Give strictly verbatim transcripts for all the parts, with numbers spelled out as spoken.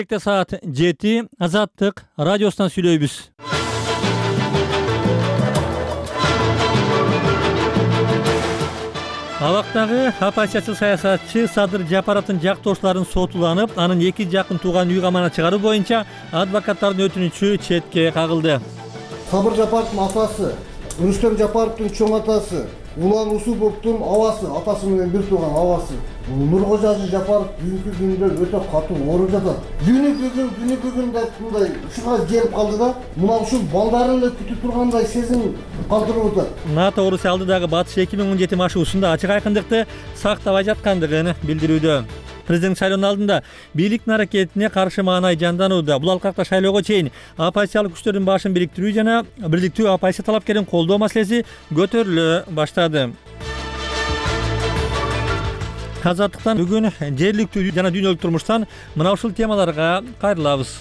Saat жети Азаттык радиосунан сүйлөйбүз. Абактагы оппозициячыл саясатчы Садыр Жапаровдун жактоошуларын сотуланып, анын эки жакын тууган үй камагына чыгаруу боюнча адвокаттардын өтүнүчү четке кагылды. Сабыр Жапаровдун атасы, Рүстөм Жапаровдун чоң атасы, Улан Усуповдун абасы, атасы менен бир тууган абасы. Нуркожа Жапаров бүгүнкү күндө өтө катуу ооруп жатат. Бүгүнкү күн, бүгүнкү күндө мындай ушуга келип калды да, мына ушул балдарын эле күтүп тургандай сезим калтырып атат. НАТО Орусия алдыдагы Батыш эки миң он жети машыгуусунда ачык айкындыкты сактабай жаткандыгын билдирүүдө. Президент шайлоонун алдында бийликтин аракетине каршы маанай жанданууда. Бул алкакта шайлоого чейин оппозициялык күчтөрдүн башын бириктирүү жана бирдиктүү оппозиция талапкерин колдоо маселеси көтөрүлө баштады. Азаттыктан бүгүн жергиликтүү жана дүйнөлүк турмуштан мына ушул темаларга кайрылабыз.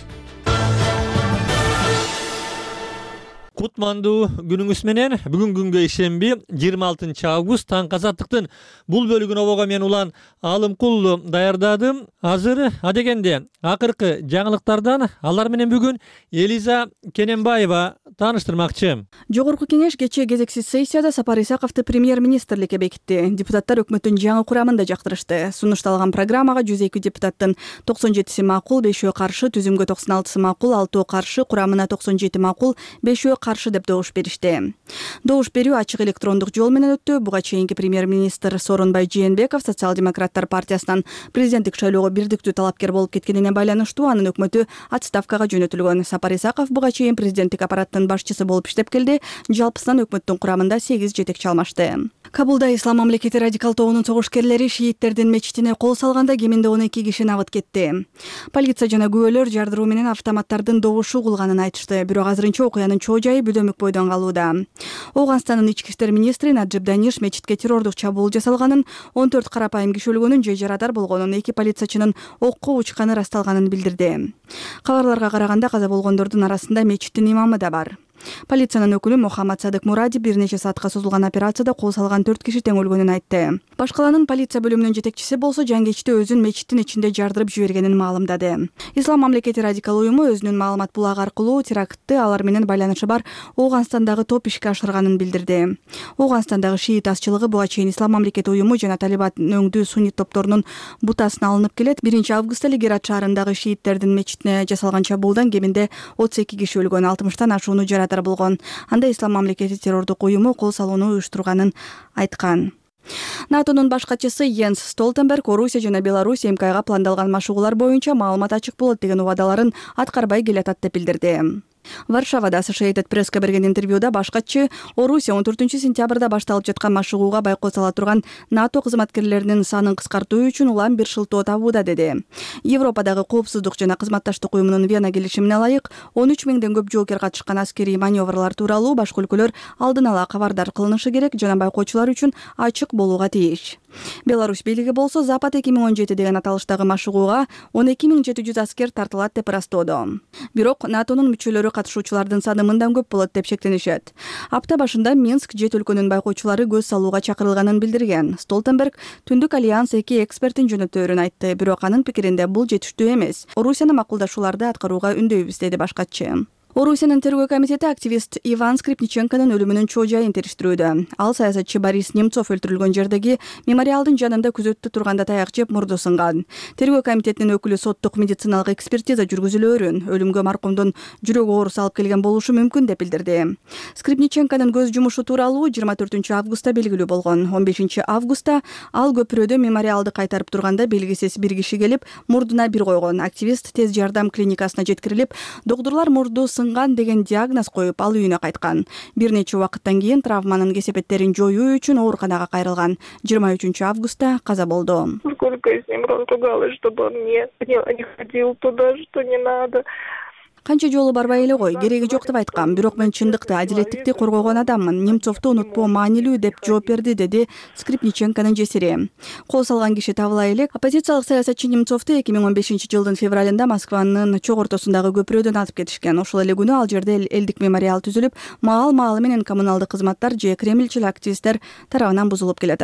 Кутмандуу күнүңүз менен. Бүгүн күнгө ишемби жыйырма алтынчы август таң Азаттыктын бул бөлүгүн обого мен улан Алымкул даярдадым. Азыр адегенде акыркы жаңылыктардан алар менен бүгүн Элиза Кененбаева тааныштырмакчы. Жогорку кеңеш кечээ кезексиз сессияда Сапар Исаковду премьер-министрликке бекитти. Депутаттар өкмөттүн жаңы курамын да жактырышты. Сунушталган программага жүз эки депутаттын токсон жетиси макул, бешөө каршы, түзүмгө токсон алтысы макул, алтөө каршы, курамына токсон жети макул, бешөө каршы деп добуш беришти. Добуш берүү ачык электрондук жол менен өттү. Буга чейинки премьер-министр Сооронбай Жээнбеков социал-демократтар партиясынан президенттик шайлоого бирдиктүү талапкер болуп кеткенине байланыштуу анын өкмөтү отставкага жөнөтүлгөн. Сапар Исаков буга чейин президенттик аппараттын башчысы болуп иштеп келди. Жалпысынан өкмөттүн курамында сегиз жетекчи алмашты. Кабулда Ислам мамлекети радикал тобунун согушкерлери шииттердин мечитине кол салганда кеминде он эки киши набыт кетти. Полиция жана күбөлөр жардыруу менен автоматтардын добушу угулганын айтышты. Бирок азырынча окуянын чоо жайы Бүдөмүк бойдон калууда. Ооганстандын ички иштер министри Наджиб Даниш мечитке террордук чабуул жасалганын, он төрт карапайым киши өлгөнүн же жарадар болгонун, эки полициячынын окко учканы ырасталганын билдирди. Кабарларга караганда каза болгондордун арасында мечиттин имамы да бар. Полициянын өкүлү Мухаммад Садык Муради бир нече саатка созулган операцияда кол салган төрт киши тең өлгөнүн айтты. Башкаланын полиция бөлүмүнүн жетекчиси болсо жангечти өзүн мечиттин ичинде жардырып жибергенин маалымдады. Ислам мамлекети радикал уюму өзүнүн маалымат булагы аркылуу терактты алар менен байланышы бар Ооганстандагы топ ишке ашырганын билдирди. Ооганстандагы шиит азчылыгы буга чейин Ислам мамлекети уюму жана Талибан өңдүү суннит топторунун бутасына алынып келет. биринчи августта Герат шаарындагы шииттердин мечитине жасалган чабуулдан кеминде отуз эки киши өлгөн, алтымыштан ашууну жарадар болгон. Анда Ислам мамлекети террордук уюму кол салууну уюштурганын айткан. НАТОнун баш катчысы Йенс Столтенберг Орусия жана Беларусь МКга пландалган машыгуулар боюнча маалымат ачык болот деген убадаларын аткарбай келатат деп билдирди. Варшавада Associated Press'ке берген интервьюда баш катчы Орусия он төртүнчү сентябрда башталып жаткан машыгууга байкот сала турган НАТО кызматкерлеринин санын кыскартуу үчүн улам бир шылтоо табууда деди. Европадагы коопсуздук жана кызматташтык уюмунун Вена келишимине ылайык он үч миңден көп жоокер катышкан аскерий маневрлар тууралуу башка өлкөлөр алдын ала кабардар кылынышы керек жана байкоочулар үчүн ачык болууга тийиш. Беларусь бийлиги болсо Запад эки миң он жети деген аталыштагы машыгууга он эки миң жети жүз аскер тартылат деп ырастоодо. Бирок НАТОнун мүчөлөрү катышуучулардын саны мындан көп болот деп шектенишет. Апта башында Минск жет өлкөнүн байкоочулары көз салууга чакырылганын билдирген. Столтенберг Түндүк альянс эки экспертин жөнөтөөрүн айтты, бирок анын пикиринде бул жетиштүү эмес. Орусияны макулдашууларды аткарууга үндөйбүз деди баш катчы. Орусиянын тергөө комитети активист Иван Скрипниченконун өлүмүнүн чоо жайын териштирүүдө. Ал саясатчы Борис Немцов өлтүрүлгөн жердеги мемориалдын жанында күзөттө турганда таяк жеп мурду сынган. Тергөө комитетинин өкүлү соттук медициналык экспертиза жүргүзүлөөрүн, өлүмгө маркумдун жүрөк ооруусу алып келген болушу мүмкүн деп билдирди. Скрипниченконун көз жумушу тууралуу жыйырма төртүнчү августта белгилүү болгон. он бешинчи августта ал көпүрөдө мемориалды кайтарып турганда белгисиз бир киши келип мурдуна бир койгон. Активист тез жардам клиникасына жеткирилип, доктурлар мурду сынган деген диагноз коюп, ал үйүнө кайткан. Бир нече убакыттан кийин травманын кесепеттерин жоюу үчүн ооруканага кайрылган. жыйырма үчүнчү августта каза болду. Сколько я с ним ругалась, чтобы он не ходил туда, что не надо. Канча жолу барбай эле кой, кереги жок деп айткам. Бирок мен чындыкты, адилеттикти коргогон адаммын. Немцовду унутпоо маанилүү деп жооп берди, деди Скрипниченконун жесири. Кол салган киши табыла элек. Оппозициялык саясатчы Немцовду эки миң он бешинчи жылдын февралында Москванын чок ортосундагы көпүрөдөн атып кетишкен. Ошол эле күнү ал жерде элдик мемориал түзүлүп, маал-маалы менен коммуналдык кызматтар же кремльчил активисттер тарабынан бузулуп келатат.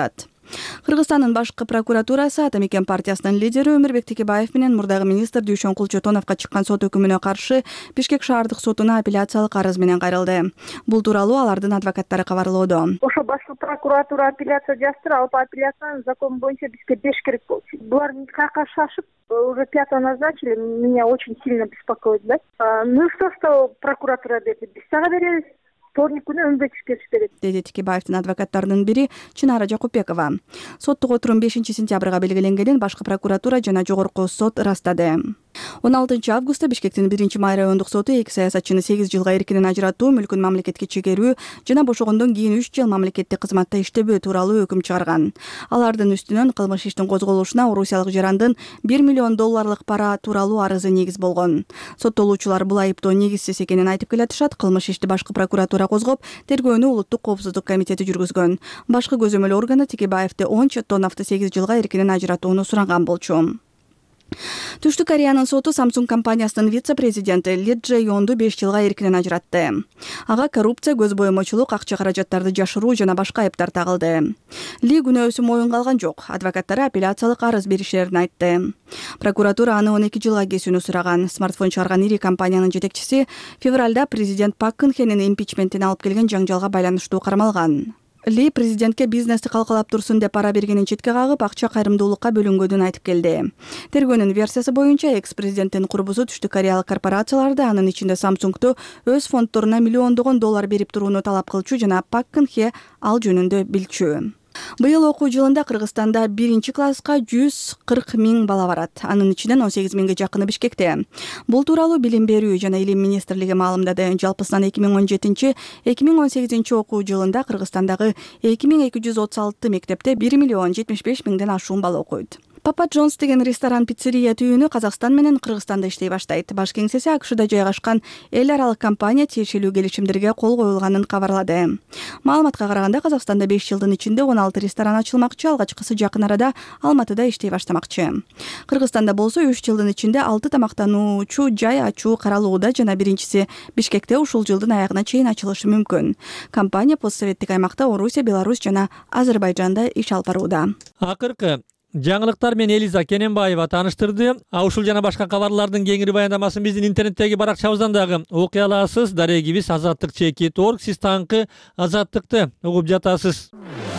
Кыргызстандын башкы прокуратурасы Ата Мекен партиясынын лидери Өмүрбек Текебаев менен мурдагы министр Дүйшөн Кулчотоновго чыккан сот өкүмүнө каршы Бишкек шаардык сотуна апелляциялык арыз менен кайрылды. Бул тууралуу алардын адвокаттары кабарлоодо. Ошо башкы прокуратура апелляция жазды, ал апелляцияны закон боюнча бизге бериш керек болчу. Булар никакка шашып, уже пятого назначили, меня очень сильно беспокоит, да? Ну что, что прокуратура берди, биз сага беребиз. Вторник күнү өңбөтүш бериш керек, деди Текебаевдин адвокаттарынын бири Чынара Жакупбекова. Соттук отурум бешинчи сентябрга белгиленгенин башкы прокуратура жана жогорку сот ырастады. он алтынчы августта Бишкектин биринчи май райондук соту эки саясатчыны сегиз жылга эркинен ажыратуу, мүлкүн мамлекетке чегерүү жана бошогондон кийин үч жыл мамлекеттик кызматта иштебөө тууралуу өкүм чыгарган. Алардын үстүнөн кылмыш иштин козголушуна орусиялык жарандын бир миллион долларлык пара тууралуу арызы негиз болгон. Соттолуучулар бул айыптоо негизсиз экенин айтып келатышат. Кылмыш ишти башкы прокуратура козгоп, тергөөнү Улуттук коопсуздук комитети жүргүзгөн. Башкы көзөмөл органы Текебаевди он Чоттоновду сегиз жылга эркинен ажыратууну суранган болчу. Түштүк Кореянын соту Samsung компаниясынын вице-президенти Ли Джэ Йонду беш жылга эркинен ажыратты. Ага коррупция, көз боемочулук, акча каражаттарды жашыруу жана башка айыптар тагылды. Ли күнөөсү моюнга алган жок. Адвокаттары апелляциялык арыз беришерин айтты. Прокуратура аны он эки жылга кесүүнү сураган. Смартфон чыгарган ири компаниянын жетекчиси февралда президент Пак Кын Хенин импичментине алып келген жаңжалга байланыштуу кармалган. Ли президентке бизнести калкалап турсун деп пара бергенин четке кагып, акча кайрымдуулукка бөлүнгөнүн айтып келди. Тергөөнүн версиясы боюнча экс-президенттин курбусу түштүк кореялык корпорацияларды, анын ичинде Samsung'ду өз фонддоруна миллиондогон доллар берип турууну талап кылчу жана Пак Кын Хе ал жөнүндө билчү. Быйыл окуу жылында Кыргызстанда биринчи класска жүз кырк миң бала барат. Анын ичинен он сегиз миңге жакыны Бишкекте. Бул тууралуу Билим берүү жана Илим министрлиги маалымдады. Жалпысынан эки миң он жетинчи — эки миң он сегизинчи окуу жылында Кыргызстандагы эки миң эки жүз отуз алты мектепте бир миллион жетимиш беш миңден ашуун бала окуйт. Папа Джонс деген ресторан пиццерия түйүнү Казакстан менен Кыргызстанда иштей баштайт. Баш кеңсеси АКШда жайгашкан эл аралык компания тиешелүү келишимдерге кол коюлганын кабарлады. Маалыматка караганда Казакстанда беш жылдын ичинде он алты ресторан ачылмакчы, алгачкысы жакын арада Алматыда иштей баштамакчы. Кыргызстанда болсо үч жылдын ичинде алты тамактануучу жай ачуу каралууда жана биринчиси Бишкекте ушул жылдын аягына чейин ачылышы мүмкүн. Компания постсоветтик аймакта Орусия, Беларусь жана Азербайжанда иш алып барууда. Акыркы жаңылыктар менен Элиза Кененбаева тааныштырды. А ушул жана башка кабарлардын кеңири баяндамасын биздин интернеттеги баракчабыздан дагы окуй аласыз. Дарегибиз азаттык чекит точка орг. Сиз таңкы азаттыкты угуп жатасыз.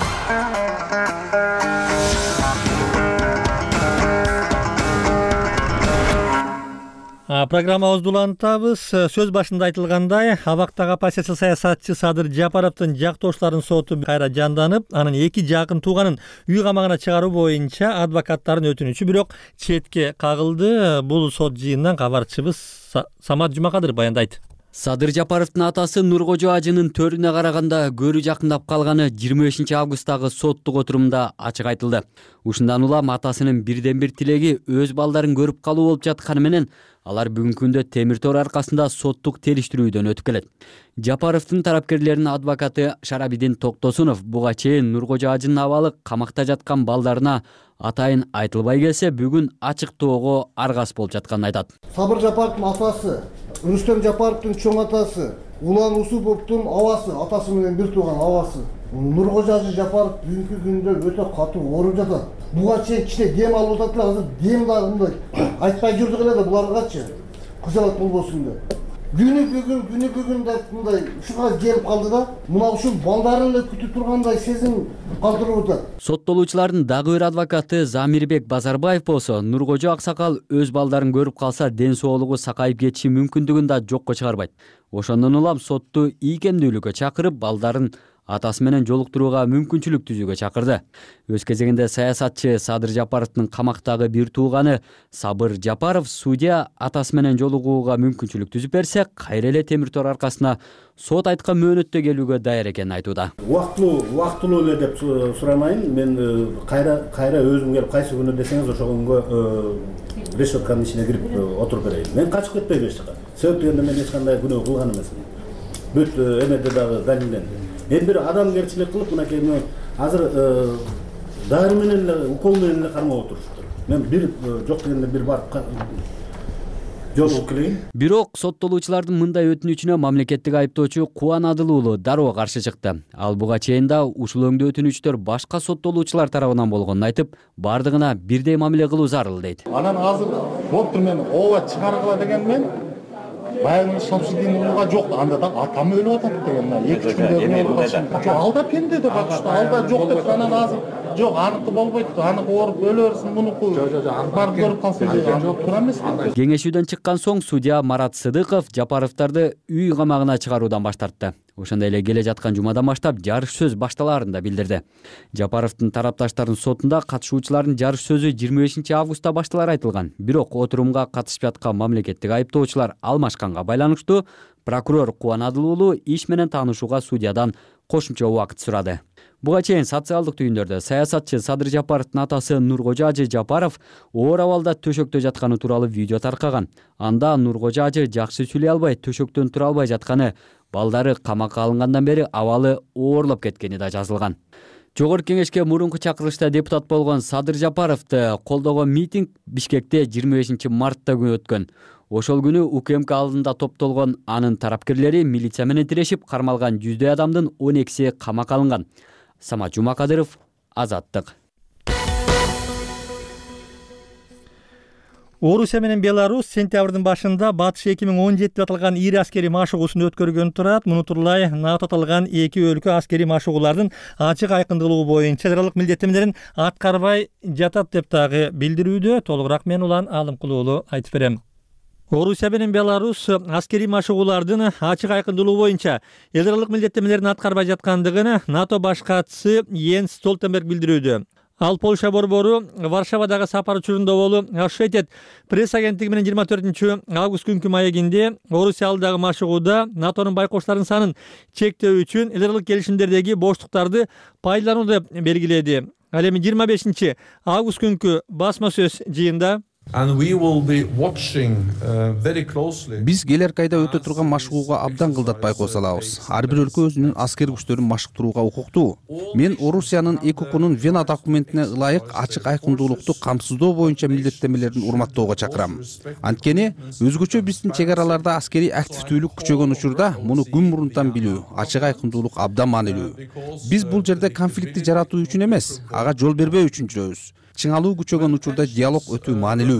Программабызды улантабыз. Сөз башында айтылгандай, абактагы оппозиция саясатчы Садыр Жапаровдун жактоошторунун соту кайра жанданып, анын эки жакын тууганын үй камагына чыгаруу боюнча адвокаттардын өтүнүчү бирок четке кагылды. Бул сот жыйынынан кабарчыбыз Самат Жумакадыр баяндайт. Садыр Жапаровдун атасы Нуркожо ажынын төрүнө караганда көрү жакындап калганы жыйырма бешинчи августтагы соттук отурумда ачык айтылды. Ушундан улам атасынын бирден бир тилеги өз балдарын көрүп калуу болуп жатканы менен алар бүгүнкү күндө темир тор аркасында соттук териштирүүдөн өтүп келет. Жапаровдун тарапкерлеринин адвокаты Шарабидин Токтосунов буга чейин Нуркожо ажынын абалы камакта жаткан балдарына атайын айтылбай келсе, бүгүн ачыктоого аргас болуп жатканын айтат. Сабыр Жапаровдун атасы, Рүстөм Жапаровдун чоң атасы, Улан Усуповдун абасы, атасы менен бир тууган абасы. Нуркожо Жапаров бүгүнкү күндө өтө катуу ооруп жатат. Буга чейин кичине дем алып атат эле, азыр дем дагы мындай айтпай жүрдүк эле да буларгачы. Кызалат болбосун деп. Күнү бүгүн, күнү бүгүн деп мындай ушуга келип калды да, мына ушул балдарын эле күтүп тургандай сезим калтырып атат. Соттолуучулардын дагы бир адвокаты Замирбек Базарбаев болсо, Нуркожо аксакал өз балдарын көрүп калса, ден соолугу сакайып кетиши мүмкүндүгүн да жокко чыгарбайт. Ошондон улам сотту ийкемдүүлүккө чакырып, балдарын атасы менен жолуктурууга мүмкүнчүлүк түзүүгө чакырды. Өз кезегинде саясатчы Садыр Жапаровдун камактагы бир тууганы Сабыр Жапаров судья атасы менен жолугууга мүмкүнчүлүк түзүп берсе, кайра эле темир тор аркасына сот айткан мөөнөттө келүүгө даяр экенин айтууда. Убактылуу, убактылуу эле деп сурамайын. Мен кайра кайра өзүм келип кайсы күнү десеңиз ошол күнгө решетканын ичине кирип отуруп берейин. Мен качып кетпейм эч жака. Себеп дегенде мен эч кандай күнөө кылган эмесмин. Бүт эмеде дагы далилденди. Мен бир адамгерчилик кылып, мынакей азыр дары менен эле, укол менен эле кармап отуруштур. Мен бир жок дегенде бир барып жолугуп келейин. Бирок соттолуучулардын мындай өтүнүчүнө мамлекеттик айыптоочу Кубан Адыл уулу дароо каршы чыкты. Ал буга чейин да ушул өңдүү өтүнүчтөр башка соттолуучулар тарабынан болгонун айтып, бардыгына бирдей мамиле кылуу зарыл дейт. Анан азыр болуптур, мен ооба чыгаргыла деген мен баягы субсидийни улуга жок, анда да атам өлүп атат деген, эки күндө жок, алда пенде деп атышты, алда жок деп, анан азыр жок, аныкы болбойт, аныкы ооруп өлө берсин, мунуку барып көрүп калсын деген жооп тура эмес. Кеңешүүдөн чыккан соң судья Марат Сыдыков Жапаровдорду үй камагына чыгаруудан баш тартты. Ошондой эле келе жаткан жумадан баштап жарыш сөз башталаарын да билдирди. Жапаровдун тарапташтарынын сотунда катышуучулардын жарыш сөзү жыйырма бешинчи августта башталары айтылган. Бирок отурумга катышып жаткан мамлекеттик айыптоочулар алмашканга байланыштуу прокурор Кубан Адыл уулу иш менен таанышууга судьядан кошумча убакыт сурады. Буга чейин социалдык түйүндөрдө саясатчы Садыр Жапаровдун атасы Нуркожо Ажы Жапаров оор абалда төшөктө жатканы тууралуу видео таркаган. Анда Нуркожо Ажы жакшы сүйлөй албай, төшөктөн тура албай жатканы, балдары камакка алынгандан бери абалы оорлоп кеткени да жазылган. Жогорку кеңешке мурунку чакырылышта депутат болгон Садыр Жапаровду колдогон митинг Бишкекте жыйырма бешинчи мартта күнү өткөн. Ошол күнү УКМК алдында топтолгон анын тарапкерлери милиция менен тирешип, кармалган жүздөй адамдын он экиси камакка алынган. Самат Жумакадыров, Азаттык. Орусия менен Беларусь сентябрдын башында Батыш эки миң он жети деп аталган ири аскери машыгуусун өткөргөн турат. Муну турлай НАТО аталган эки өлкө аскери машыгуулардын ачык айкындуулугу боюнча федералдык милдеттемелерин аткарбай жатат деп дагы билдирүүдө. Толугураак мен Улан Алымкулуулу айтып берем. Орусия менен Беларусь аскери машыгуулардын ачык айкындуулугу боюнча федералдык милдеттемелерин аткарбай жаткандыгын НАТО баш катчысы Йенс Столтенберг билдирүүдө. Ал Польша борбору Варшавадагы сапар учурунда болуп, Associated пресс агенттиги менен жыйырма төртүнчү август күнкү маегинде Орусия алдагы машыгууда НАТОнун байкоштарынын санын чектөө үчүн элдерлик келишимдердеги боштуктарды пайдалануу деп белгиледи. Ал эми жыйырма бешинчи август күнкү басма сөз жыйында биз келерки айда өтө турган машыгууга абдан кылдатпай кое салабыз. Ар бир өлкө өзүнүн аскер күчтөрүн машыктырууга укуктуу. Мен Орусиянын ЭКОКунун Вена документине ылайык ачык айкындуулукту камсыздоо боюнча милдеттемелерин урматтоого чакырам. Анткени өзгөчө биздин чек араларда аскери активдүүлүк күчөгөн учурда муну күн мурунтан билүү, ачык айкындуулук абдан маанилүү. Биз бул жерде конфликтти жаратуу үчүн эмес, ага жол бербөө үчүн жүрөбүз. Чыңалуу күчөгөн учурда диалог өтүү маанилүү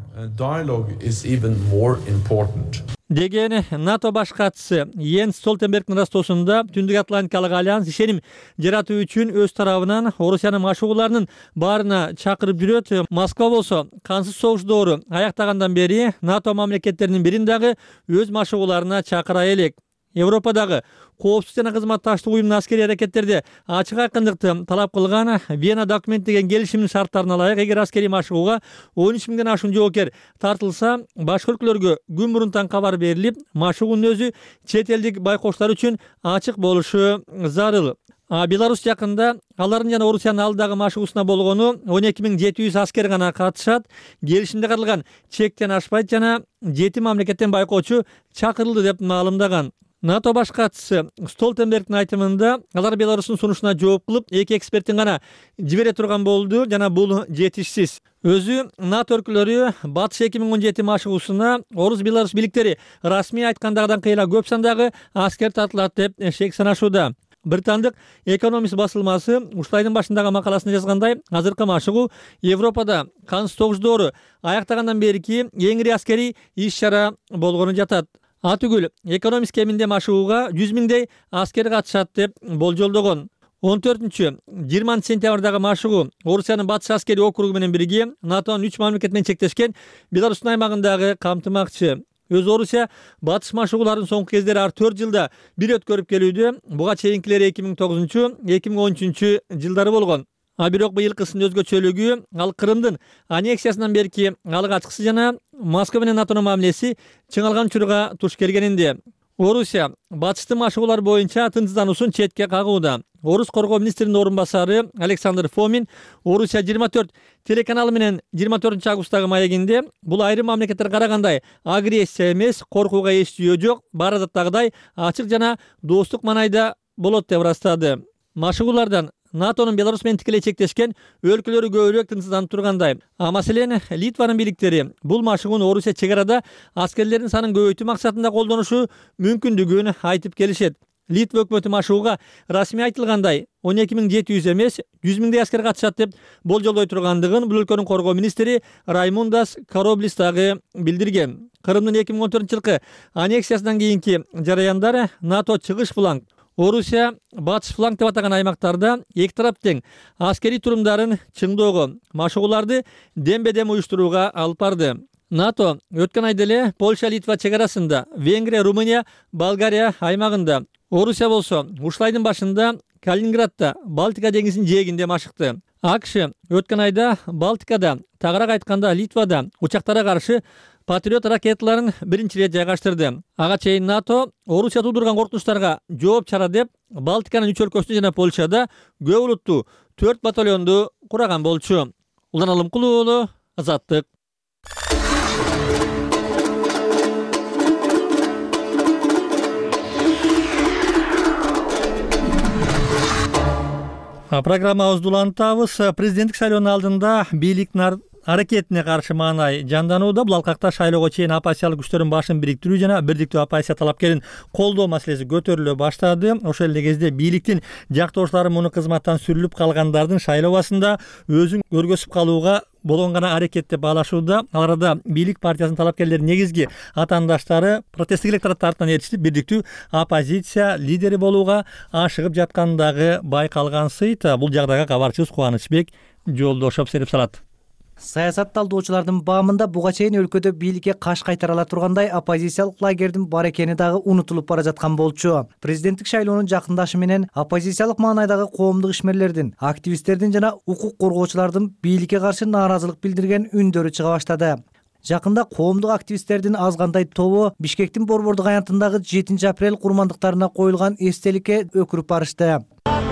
деген НАТО баш катчысы Йенс Столтенбергдин растоосунда Түндүк Атлантикалык альянс ишеним жаратуу үчүн өз тарабынан Орусиянын машыгууларынын баарына чакырып жүрөт. Москва болсо кансыз согуш доору аяктагандан бери НАТО мамлекеттеринин бирин дагы өз машыгууларына чакыра элек. Европадагы коопсуз жана кызматташтык уюмунун аскери аракеттерде ачык айкындыкты талап кылган Вена документ деген келишимдин шарттарына ылайык, эгер аскери машыгууга он үч миңден ашуун жоокер тартылса, башка өлкөлөргө күн мурунтан кабар берилип, машыгуунун өзү чет элдик байкоштор үчүн ачык болушу зарыл. Беларусь жакында алардын жана Орусиянын алдагы машыгуусуна болгону он эки миң жети жүз аскер гана катышат. Келишимде каралган чектен ашпайт жана жети мамлекеттен байкоочу чакырылды деп маалымдаган. НАТО баш катчысы Столтенбергдин айтымында алар Беларустун сунушуна жооп кылып, эки эксперттин гана жибере турган болду жана бул жетишсиз. Өзү НАТО өлкөлөрү Батыш эки миң он жети машыгуусуна Орус Беларусь бийликтери расмий айткандагыдан кыйла көп сандагы аскер тартылат деп шек санашууда. Британдык Экономист басылмасы ушул айдын башындагы макаласында жазгандай, азыркы машыгуу Европада кансыз согуш доору аяктагандан берки эң ири аскери иш-чара болгону жатат. Атүгүл Экономист кеминде машыгууга жүз миңдей аскер катышат деп болжолдогон. он төртүнчү жыйырманчы сентябрдагы машыгуу Орусиянын батыш аскери округу менен бирге НАТОнун үч мамлекет менен чектешкен Беларустун аймагындагы камтымакчы. Өз Орусия батыш машыгууларын соңку кездери ар төрт жылда бир өткөрүп келүүдө. Буга чейинкилери эки миң тогузунчу эки миң он үчүнчү жылдары болгон. А бирок быйылкысынын өзгөчөлүгү ал Крымдын аннексиясынан берки алык ачкысы жана Москва менен НАТОнун мамилеси чыңалган учурга туш келгенинде. Орусия батыштын машыгуулар боюнча тынчсыздануусун четке кагууда. Орус коргоо министринин орун басары Александр Фомин Орусия жыйырма төрт телеканалы менен жыйырма төртүнчү августтагы маегинде бул айрым мамлекеттер карагандай агрессия эмес, коркууга эч жөө жок, баары азаттагыдай ачык жана достук маанайда болот деп ырастады. Машыгуулардан натонун Беларусь менен тикелей чектешкен өлкөлөрү көбүрөөк тынчсызданып тургандай. А маселен Литванын бийликтери бул машыгууну Орусия чек арада аскерлердин санын көбөйтүү максатында колдонушу мүмкүндүгүн айтып келишет. Литва өкмөтү машыгууга расмий айтылгандай он эки миң жети жүз эмес жүз миңдей аскер катышат деп болжолдой тургандыгын бул өлкөнүн коргоо министри Раймундас Кароблис дагы билдирген. Кырымдын эки миң он төртүнчү жылкы аннексиясынан кийинки жараяндар НАТО чыгыш фланг, Орусия батыш фланг деп атаган аймактарда эки тарап тең аскерий турумдарын чыңдоого, машыгууларды дембе-дем уюштурууга алып барды. НАТО өткөн айда эле Польша-Литва чек арасында, Венгрия, Румыния, Болгария аймагында, Орусия болсо ушул айдын башында Калининградда, Балтика деңизинин жээгинде машыкты. АКШ өткөн айда Балтикада, тагыраак айтканда Литвада учактарга каршы Патриот ракеталарын биринчи ирет жайгаштырды. Ага чейин НАТО Орусия туудурган коркунучтарга жооп чара деп Балтиканын үч өлкөсүндө жана Польшада көп улуттуу төрт батальонду кураган болчу. Улан Алымкулуу уулу, Азаттык. Программабызды улантабыз. Президенттик шайлоонун алдында бийликтин аракетине каршы маанай жанданууда. Бул алкакта шайлоого чейин оппозициялык күчтөрдүн башын бириктирүү жана бирдиктүү оппозиция талапкерин колдоо маселеси көтөрүлө баштады. Ошол эле кезде бийликтин жактоошулары муну кызматтан сүрүлүп калгандардын шайлообасында өзүн көргөзүп калууга болгон гана аракет деп баалашууда. Ал арада бийлик партиясынын талапкерлеринин негизги атаандаштары протесттик электорат тарапынан ээрчитип бирдиктүү оппозиция лидери болууга ашыгып жаткандагы байкалган сыйт. Бул жагдайга кабарчыбыз Кубанычбек Жолдошов серип салат. Саясат талдоочулардын баамында буга чейин өлкөдө бийликке каш кайтара ала тургандай оппозициялык лагердин бар экени дагы унутулуп бара жаткан болчу. Президенттик шайлоонун жакындашы менен оппозициялык маанайдагы коомдук ишмерлердин, активисттердин жана укук коргоочулардын бийликке каршы нааразылык билдирген үндөрү чыга баштады. Жакында коомдук активисттердин аз кандай тобу Бишкектин Борбордук аянтындагы жетинчи апрель курмандыктарына коюлган эстеликке өкүрүп барышты.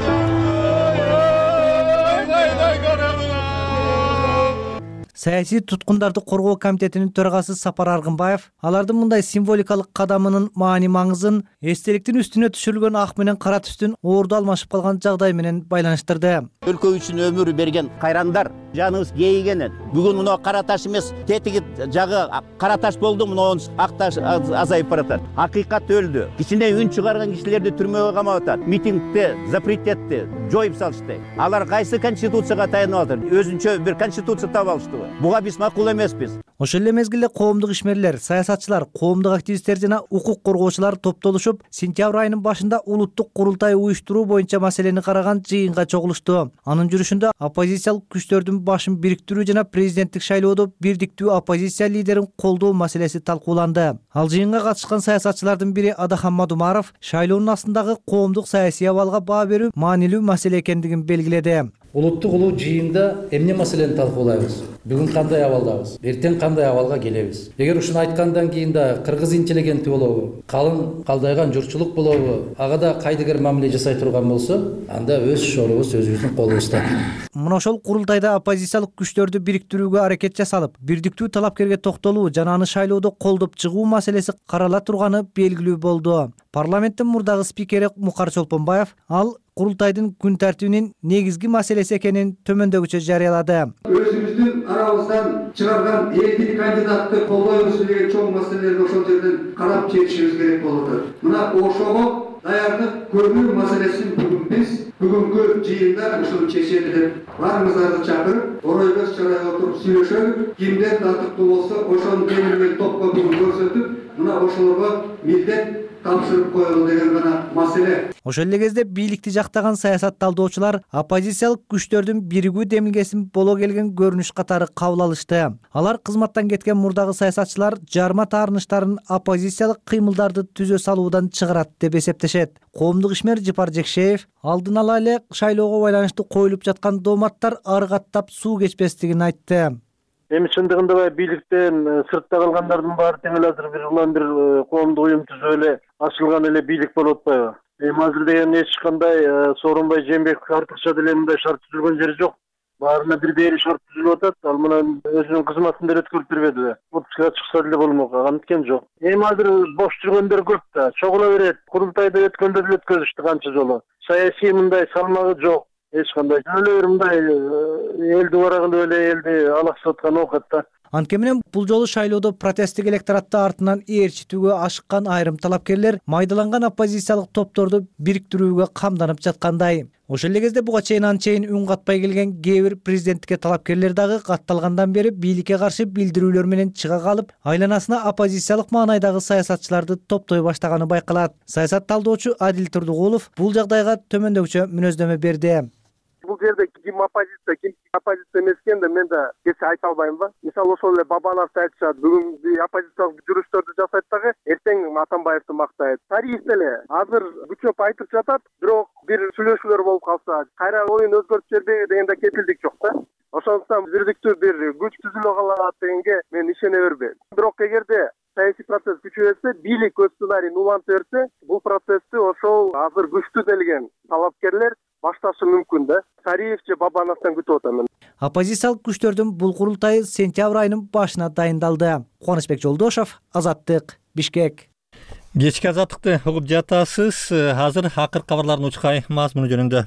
Саясий туткундарды коргоо комитетинин төрагасы Сапар Аргынбаев алардын мындай символикалык кадамынын маани маңызын эстеликтин үстүнө түшүрүлгөн ак менен кара түстүн оорду алмашып калган жагдай менен байланыштырды. Өлкө үчүн өмүр берген кайрандар жаныбыз кейигенен бүгүн мына кара таш эмес, тетиги жагы кара таш болду, мына ак таш азайып баратат. Акыйкат өлдү. Кичине үн чыгарган кишилерди түрмөгө камап атат. Митингди запрет этти, жоюп салышты. Алар кайсы конституцияга таянып атат? Өзүнчө бир конституция таап алышты. Буга биз макул эмеспиз. Ошол эле мезгилде коомдук ишмерлер, саясатчылар, коомдук активисттер жана укук коргоочулар топтолушуп, сентябрь айынын башында улуттук курултай уюштуруу боюнча маселени караган жыйынга чогулушту. Анын жүрүшүндө оппозициялык күчтөрдүн башын бириктирүү жана президенттик шайлоодо бирдиктүү оппозиция лидерин колдоо маселеси талкууланды. Ал жыйынга катышкан саясатчылардын бири Адахан Мадумаров шайлоонун астындагы коомдук саясий абалга баа берүү маанилүү маселе экендигин белгиледи. Улуттук улуу жыйында эмне маселени талкуулайбыз? Бүгүн кандай абалдабыз? Эртең кандай абалга келебиз? Эгер ушуну айткандан кийин да кыргыз интеллигенти болобу, калың калдайган журтчулук болобу, ага да кайдыгер мамиле жасай турган болсо, анда өз шорубуз өзүбүздүн колубузда. Мына ошол курултайда оппозициялык күчтөрдү бириктирүүгө аракет жасалып, бирдиктүү талапкерге токтолуу жана аны шайлоодо колдоп чыгуу маселеси карала турганы белгилүү болду. Парламенттин мурдагы спикери Мукар Чолпонбаев ал курултайдын күн тартибинин негизги маселеси экенин төмөндөгүчө жарыялады. Өзүбүздүн арабыздан чыгарган эркин кандидатты колдойбуз деген чоң маселелерди ошол жерден карап чечишибиз керек болот. Мына ошого даярдык көрүү маселесин бүгүн биз бүгүнкү жыйында ушуну чечели деп баарыңыздарды чакырып, оройбоз чарайга отуруп сүйлөшөлүк. Кимдер тартыктуу болсо ошону темирмен топко бүгүн көрсөтүп, мына ошолорго милдет тапшырып коелу деген гана маселе. Ошол эле кезде бийликти жактаган саясат талдоочулар оппозициялык күчтөрдүн биригүү демилгесин боло келген көрүнүш катары кабыл алышты. Алар кызматтан кеткен мурдагы саясатчылар жарма таарыныштарын оппозициялык кыймылдарды түзө салуудан чыгарат деп эсептешет. Коомдук ишмер Жыпар Жекшеев алдын ала эле шайлоого байланыштуу коюлуп жаткан дооматтар аргаттап суу кечпестигин айтты. Эми чындыгында баягы бийликтен сыртта калгандардын баары тең эле азыр бир улам бир коомдук уюм түзүп эле ачылган эле бийлик болуп атпайбы? Эми азыр деген эч кандай Сооронбай Жээнбеков артыкча деле мындай шарт түзүлгөн жери жок. Баарына бир бери шарт түзүлүп атат. Ал менен өзүнүн кызматын деле өткөрүп бербеди. Отпускага чыкса деле болмок, анткен жок. Эми азыр бош жүргөндөр көп да, чогула берет. Курултайда өткөндө деле өткөзүштү канча жолу. Саясий мындай салмагы жок. эч кандай эле бир мындай элди барагылып эле элди алаксып аткан окуят да. Анткени менен бул жолу шайлоодо протесттик электоратты артынан ээрчитүүгө ашыккан айрым талапкерлер майдаланган оппозициялык топторду бириктирүүгө камданып жаткандай. Ошол эле кезде буга чейин анчейин үн катпай келген кээ бир президенттикке талапкерлер дагы катталгандан бери бийликке каршы билдирүүлөр менен чыга калып, айланасына оппозициялык маанайдагы саясатчыларды топтой баштаганы байкалат. Саясат талдоочу Адил Турдугулов бул жагдайга төмөндөгүчө мүнөздөмө берди. Бул жерде ким оппозиция, ким оппозиция эмес экенин мен да кесе айта албайм ба. Мисалы ошол эле Бабанов айтышат, бүгүн оппозициялык жүрүштөрдү жасайт дагы, эртең Атамбаевди мактайт. Тарих деле азыр күчөп айтып жатат, бирок бир сүйлөшүүлөр болуп калса, кайра оюн өзгөртүп жибербейби деген да кепилдик жок да. Ошондуктан бирдиктүү бир күч түзүлө калат дегенге мен ишене бербейм. Бирок эгерде саясий процесс күчөй берсе, бийлик өз сценарийин улантып берсе, бул процессти ошол азыр күчтүү делген талапкерлер башташы мүмкүн да. Сариев же Бабановдон күтүп атам мен. Оппозициялык күчтөрдүн бул курултайы сентябрь айынын башына дайындалды. Кубанычбек Жолдошов, Азаттык, Бишкек. Кечки Азаттыкты угуп жатасыз. Азыр акыркы кабарлардын учкай мазмуну жөнүндө.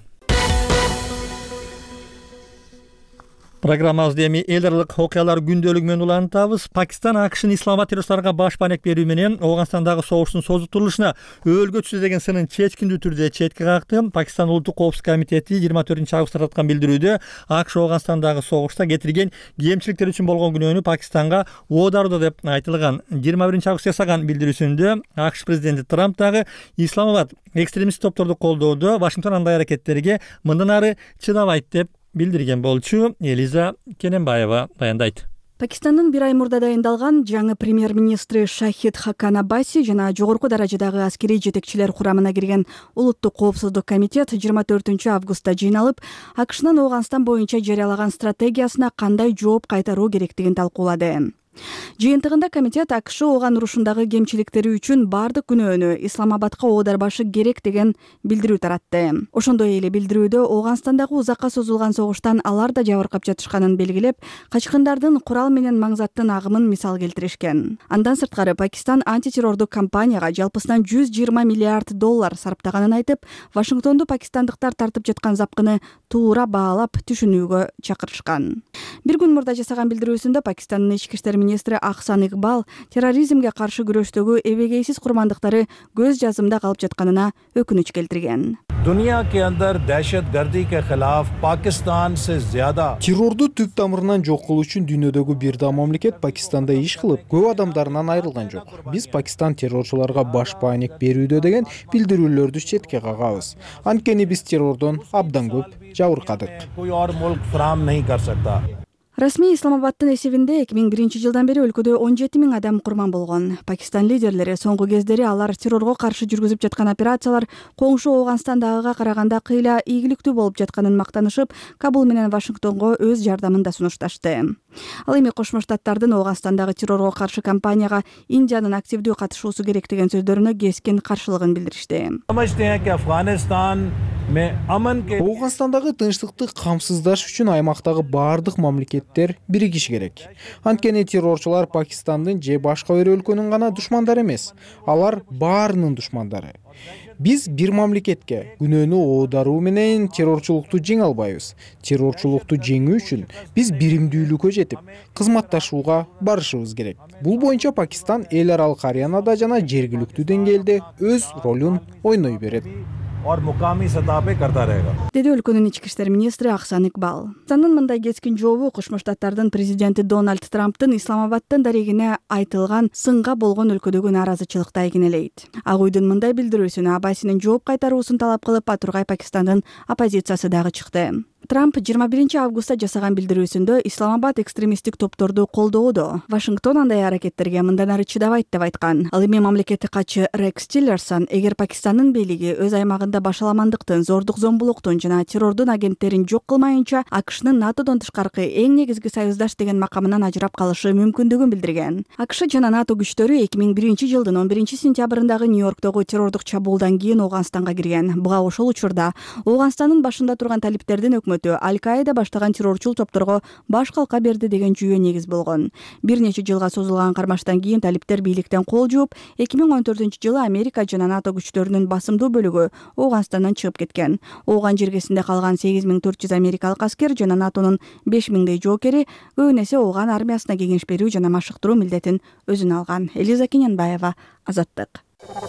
Программабызды эми эл аралык окуялар күндөлүгү менен улантабыз. Пакистан АКШнын Исламабад террористтарга баш баанек берүү менен Ооганстандагы согуштун созултурулушуна өөлгөчүсү деген сынын чечкиндүү түрдө четке какты. Пакистан улуттук коопсуздук комитети жыйырма төртүнчү августта тараткан билдирүүдө АКШ Ооганстандагы согушта кетирген кемчиликтер үчүн болгон күнөөнү Пакистанга оодарууда деп айтылган. жыйырма биринчи августта жасаган билдирүүсүндө АКШ президенти Трамп дагы Исламабад экстремисттик топторду колдоодо Вашингтон андай аракеттерге мындан ары чыдабайт деп билдирген болчу. Элиза Кененбаева баяндайт. Пакистандын бир ай мурда дайындалган жаңы премьер-министри Шахид Хакан Аббаси жана жогорку даражадагы аскерий жетекчилер курамына кирген улуттук коопсуздук комитет жыйырма төртүнчү августта жыйналып, АКШнын Ооганстан боюнча жарыялаган стратегиясына кандай жооп кайтаруу керектигин талкуулады. Жыйынтыгында комитет АКШ Ооган урушундагы кемчиликтери үчүн бардык күнөөнү Исламабадка оодарбашы керек деген билдирүү таратты. Ошондой эле билдирүүдө Ооганстандагы узакка созулган согуштан алар да жабыркап жатышканын белгилеп, качкындардын курал менен маңзаттын агымын мисал келтиришкен. Андан сырткары Пакистан антитеррордук кампанияга жалпысынан жүз жыйырма миллиард доллар сарптаганын айтып, Вашингтонду пакистандыктар тартып жаткан запкыны туура баалап түшүнүүгө чакырышкан. Бир күн мурда жасаган билдирүүсүндө Пакистандын ички иштер министри Ахсан Игбал терроризмге каршы күрөштөгү эбегейсиз курмандыктары көз жазымда калып жатканына өкүнүч келтирген. दुनिया के अंदर दहशतगर्दी के खिलाफ पाकिस्तान से ज्यादा террорду түп тамырынан жок кылуу үчүн дүйнөдөгү бир да мамлекет Пакистанда иш кылып, көп адамдарынан айрылган жок. Биз Пакистан террорчуларга баш баанек берүүдө деген билдирүүлөрдү четке кагабыз. Анткени биз террордон абдан көп жабыркадык. कोई और मुल्क फराहम नहीं कर सकता. Расмий Исламабадтын эсебинде эки миң биринчи жылдан бери өлкөдө он жети миң адам курман болгон. Пакистан лидерлери соңку кездери алар террорго каршы жүргүзүп жаткан операциялар коңшу Ооганстандагыга караганда кыйла ийгиликтүү болуп жатканын мактанышып, Кабул менен Вашингтонго өз жардамын да сунушташты. Ал эми Кошмо Штаттардын Ооганстандагы террорго каршы кампанияга Индиянын активдүү катышуусу керек деген сөздөрүнө кескин каршылыгын билдиришти. Ооганстандагы тынчтыкты камсыздаш үчүн аймактагы бардык мамлекеттер биригиш керек. Анткени террорчулар Пакистандын же башка бир өлкөнүн гана душмандары эмес, алар баарынын душмандары. Биз бир мамлекетке күнөөнү оодаруу менен террорчулукту жеңе албайбыз. Террорчулукту жеңүү үчүн биз биримдүүлүккө жетип, кызматташууга барышыбыз керек. Бул боюнча Пакистан эл аралык аренада жана жергиликтүү деңгээлде өз ролун ойной берет. Деди өлкөнүн ички иштер министри Ахсан Игбал. Пакистандын мындай кескин жообу Кошмо Штаттардын президенти Дональд Трамптын Исламабадтын дарегине айтылган сынга болгон өлкөдөгү нааразычылыкты айгинелейт. Ак уйдун мындай билдирүүсүнө Аббасинин жооп кайтаруусун талап кылып, Батургай Пакистандын оппозициясы дагы чыкты. Трамп жыйырма биринчи августта жасаган билдирүүсүндө Исламабад экстремисттик топторду колдоодо. Вашингтон андай аракеттерге мындан ары чыдабайт деп айткан. Ал эми мамлекеттик катчы Рекс Тиллерсон эгер Пакистандын бийлиги өз аймагында башаламандыктын, зордук зомбулуктун жана террордун агенттерин жок кылмайынча АКШнын НАТОдон тышкаркы эң негизги союздаш деген макамынан ажырап калышы мүмкүндүгүн билдирген. АКШ жана НАТО күчтөрү эки миң биринчи жылдын он биринчи сентябрындагы Нью-Йорктогу террордук чабуулдан кийин Ооганстанга кирген. Буга ошол учурда Ооганстандын башында турган талиптердин өкмөтү Аль-Каида баштаган террорчул топторго баш калка берди деген жүйө негиз болгон. Бир нече жылга созулган кармаштан кийин талиптер бийликтен кол жууп, эки миң он төртүнчү жылы Америка жана НАТО күчтөрүнүн басымдуу бөлүгү Ооганстандан чыгып кеткен. Ооган жергесинде калган сегиз миң төрт жүз америкалык аскер жана НАТОнун беш миңдей жоокери көбүн эсе Ооган армиясына кеңеш берүү жана машыктыруу милдетин өзүнө алган. Элиза Кененбаева, Азаттык.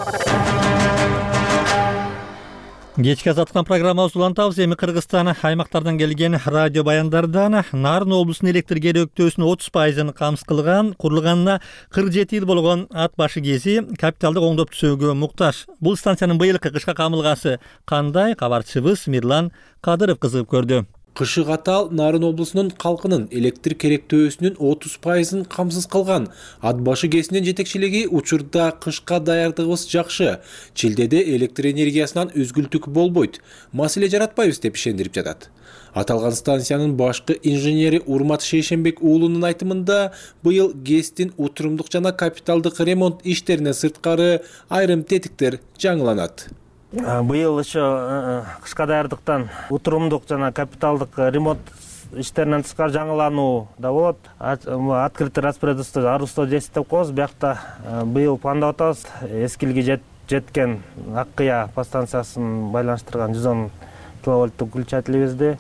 Кечки азаттык программабыз улантабыз. Эми Кыргызстан аймактардан келген радио баяндардан Нарын облусунун электр керектөөсүнүн отуз пайызын камсыз кылган, курулганына кырк жети жыл болгон Ат башы КЭСи капиталдык оңдоп түзүүгө муктаж. Бул станциянын быйылкы кышка камылгасы кандай? Кабарчыбыз Мирлан Кадыров кызыгып көрдү. Кышы катал Нарын облусунун калкынын электр керектөөсүнүн отуз пайызын камсыз кылган. Ат башы КЭСинин жетекчилиги учурда кышка даярдыгыбыз жакшы. Чилдеде электр энергиясынан үзгүлтүк болбойт. Маселе жаратпайбыз деп ишендирип жатат. Аталган станциянын башкы инженери Урмат Шейшенбек уулунун айтымында быйыл КЭСтин утурумдук жана капиталдык ремонт иштеринен сырткары айрым тетиктер жаңыланат. Быйыл еще кышка даярдыктан утурумдук жана капиталдык ремонт иштеринен тышкары жаңылануу да болот. Открытый распорядительство ару сто десять деп коебуз. Биякта быйыл пландап атабыз. Эскилге жеткен Аккыя подстанциясын байланыштырган жүз он киловольттук включателибизди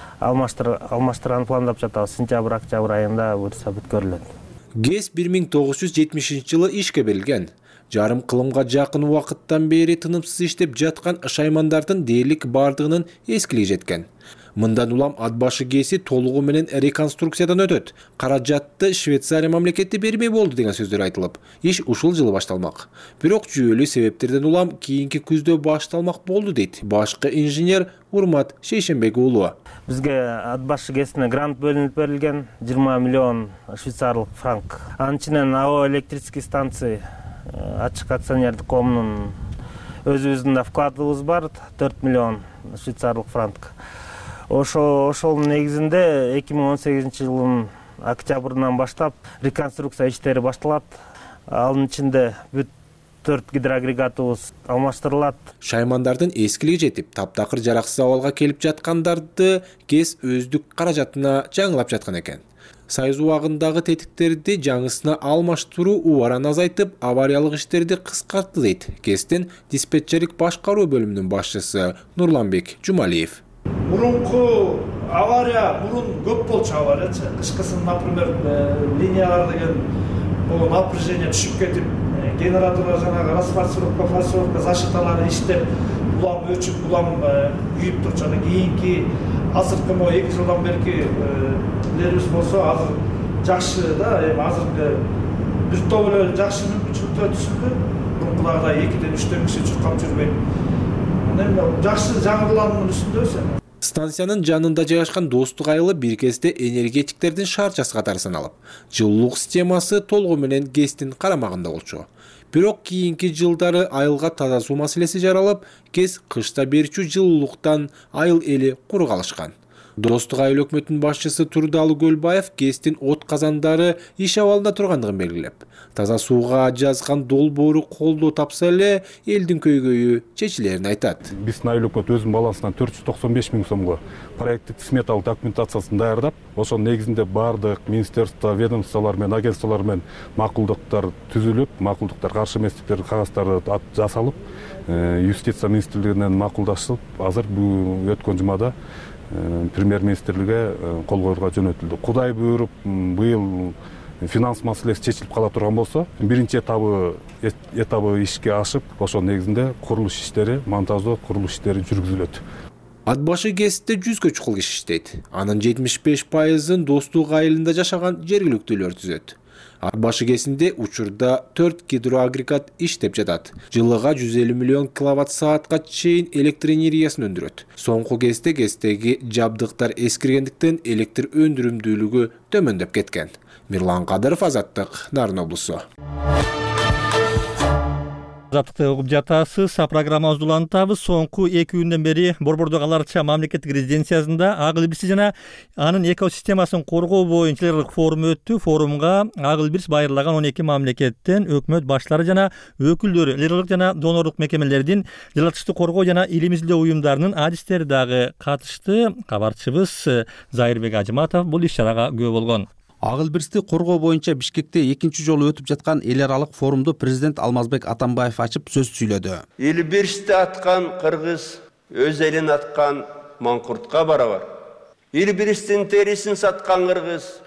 алмаштырган пландап жатабыз. Сентябрь октябрь айында буюрса бүткөрүлөт. КЭС бир миң тогуз жүз жетимишинчи жылы ишке берилген. Жарым кылымга жакын убакыттан бери тынымсыз иштеп жаткан шаймандардын дээрлик бардыгынын эскилиги жеткен. Мындан улам Ат башы КЭСи толугу менен реконструкциядан өтөт. Каражатты Швейцария мамлекети бермей болду деген сөздөр айтылып, иш ушул жылы башталмак. Бирок жүйөлүү себептерден улам кийинки күздө башталмак болду дейт башкы инженер Урмат Шейшенбек уулу. Бизге Ат башы КЭСине грант бөлүнүп берилген жыйырма миллион швейцарлык франк. Анын ичинен АО электрический станции ачык акционердик коомунун өзүбүздүн да вкладыбыз бар, төрт миллион швейцарлык франк. Ошол ошол негизинде эки миң он сегизинчи жылдын октябрынан баштап реконструкция иштери башталат. Анын ичинде бүт төрт гидроагрегатыбыз алмаштырылат. Шаймандардын эскилиги жетип, таптакыр жараксыз абалга келип жаткандарды КЭС өздүк каражатына жаңылап жаткан экен. Сайыз убагындагы тетиктерди жаңысына алмаштыруу убаран азайтып, авариялык иштерди кыскартты дейт КЭСтин диспетчерлик башкаруу бөлүмүнүн башчысы Нурланбек Жумалиев. Мурунку авария, мурун көп болчу авариячы. Кышкысын, например, линиялар деген бул напряжение түшүп кетип, генераторлор жанагы расфасировка, фасировка защиталары иштеп, улам өчүп, улам күйүп турчу. Жана кийинки азыркы мо эки жылдан берки лерибиз болсо азыр жакшы да, эми азыркы бир топ эле жакшы мүмкүнчүлүктөр түзүлдү. Мурункудагыдай экиден үчтөн киши чуркап жүрбөйт. Эми жакшы жаңырылуунун үстүндөбүз эми. Станциянын жанында жайгашкан Достук айылы бир кезде энергетиктердин шаарчасы катары саналып, жылуулук системасы толугу менен КЭСтин карамагында болчу. Бирок кийинки жылдары айылга таза суу маселеси жаралып, КЭС кышта берчү жылуулуктан айыл эли куру калышкан. Достук айыл өкмөтүнүн башчысы Турдалы Көлбаев КЭСтин от казандары иш абалында тургандыгын белгилеп, таза сууга жазган долбоору колдоо тапса эле элдин көйгөйү чечилерин айтат. Биздин айыл өкмөтү өзүнүн балансынан төрт жүз токсон беш миң сомго проекттик сметалык документациясын даярдап, ошонун негизинде бардык министерство, ведомстволор менен, агентстволор менен макулдуктар түзүлүп, макулдуктар каршы эместиктер кагаздары жасалып, юстиция министрлигинен макулдашылып, азыр бул өткөн жумада премьер-министрлиге кол коюлга жөнөтүлдү. Кудай буйруп, быйыл финанс маселеси чечилип кала турган болсо, биринчи этабы этабы ишке ашып, ошол негизинде курулуш иштери, монтаждоо курулуш иштери жүргүзүлөт. Ат башы КЭСте жүзгө чукул киши иштейт. Анын жетимиш беш пайызын Достук айылында жашаган жергиликтүүлөр түзөт. Ат башы КЭСинде учурда төрт гидроагрегат иштеп жатат. Жылыга жүз элүү миллион киловатт саатка чейин электр энергиясын өндүрөт. Соңку кезде КЭСтеги жабдыктар эскиргендиктен электр өндүрүмдүүлүгү төмөндөп кеткен. Мирлан Кадыров, Азаттык, Нарын облусу. Азаттыкты угуп жатасыз. Программабызды улантабыз. Соңку эки күндөн бери Борбордук аларча мамлекеттик резиденциясында ак илбирс жана анын экосистемасын коргоо боюнча форум өттү. Форумга ак илбирс байырлаган он эки мамлекеттен өкмөт баштары жана өкүлдөрү, лидерлик жана донорлук мекемелердин, жаратылышты коргоо жана илим изилдөө уюмдарынын адистери дагы катышты. Кабарчыбыз Зайырбек Ажыматов бул иш-чарага күбө болгон. Ак илбирсти коргоо боюнча Бишкекте экинчи жолу өтүп жаткан эл аралык форумду президент Алмазбек Атамбаев ачып сөз сүйлөдү. Илбирсти аткан кыргыз өз элин аткан маңкуртка барабар. Илбирстин терисин саткан кыргыз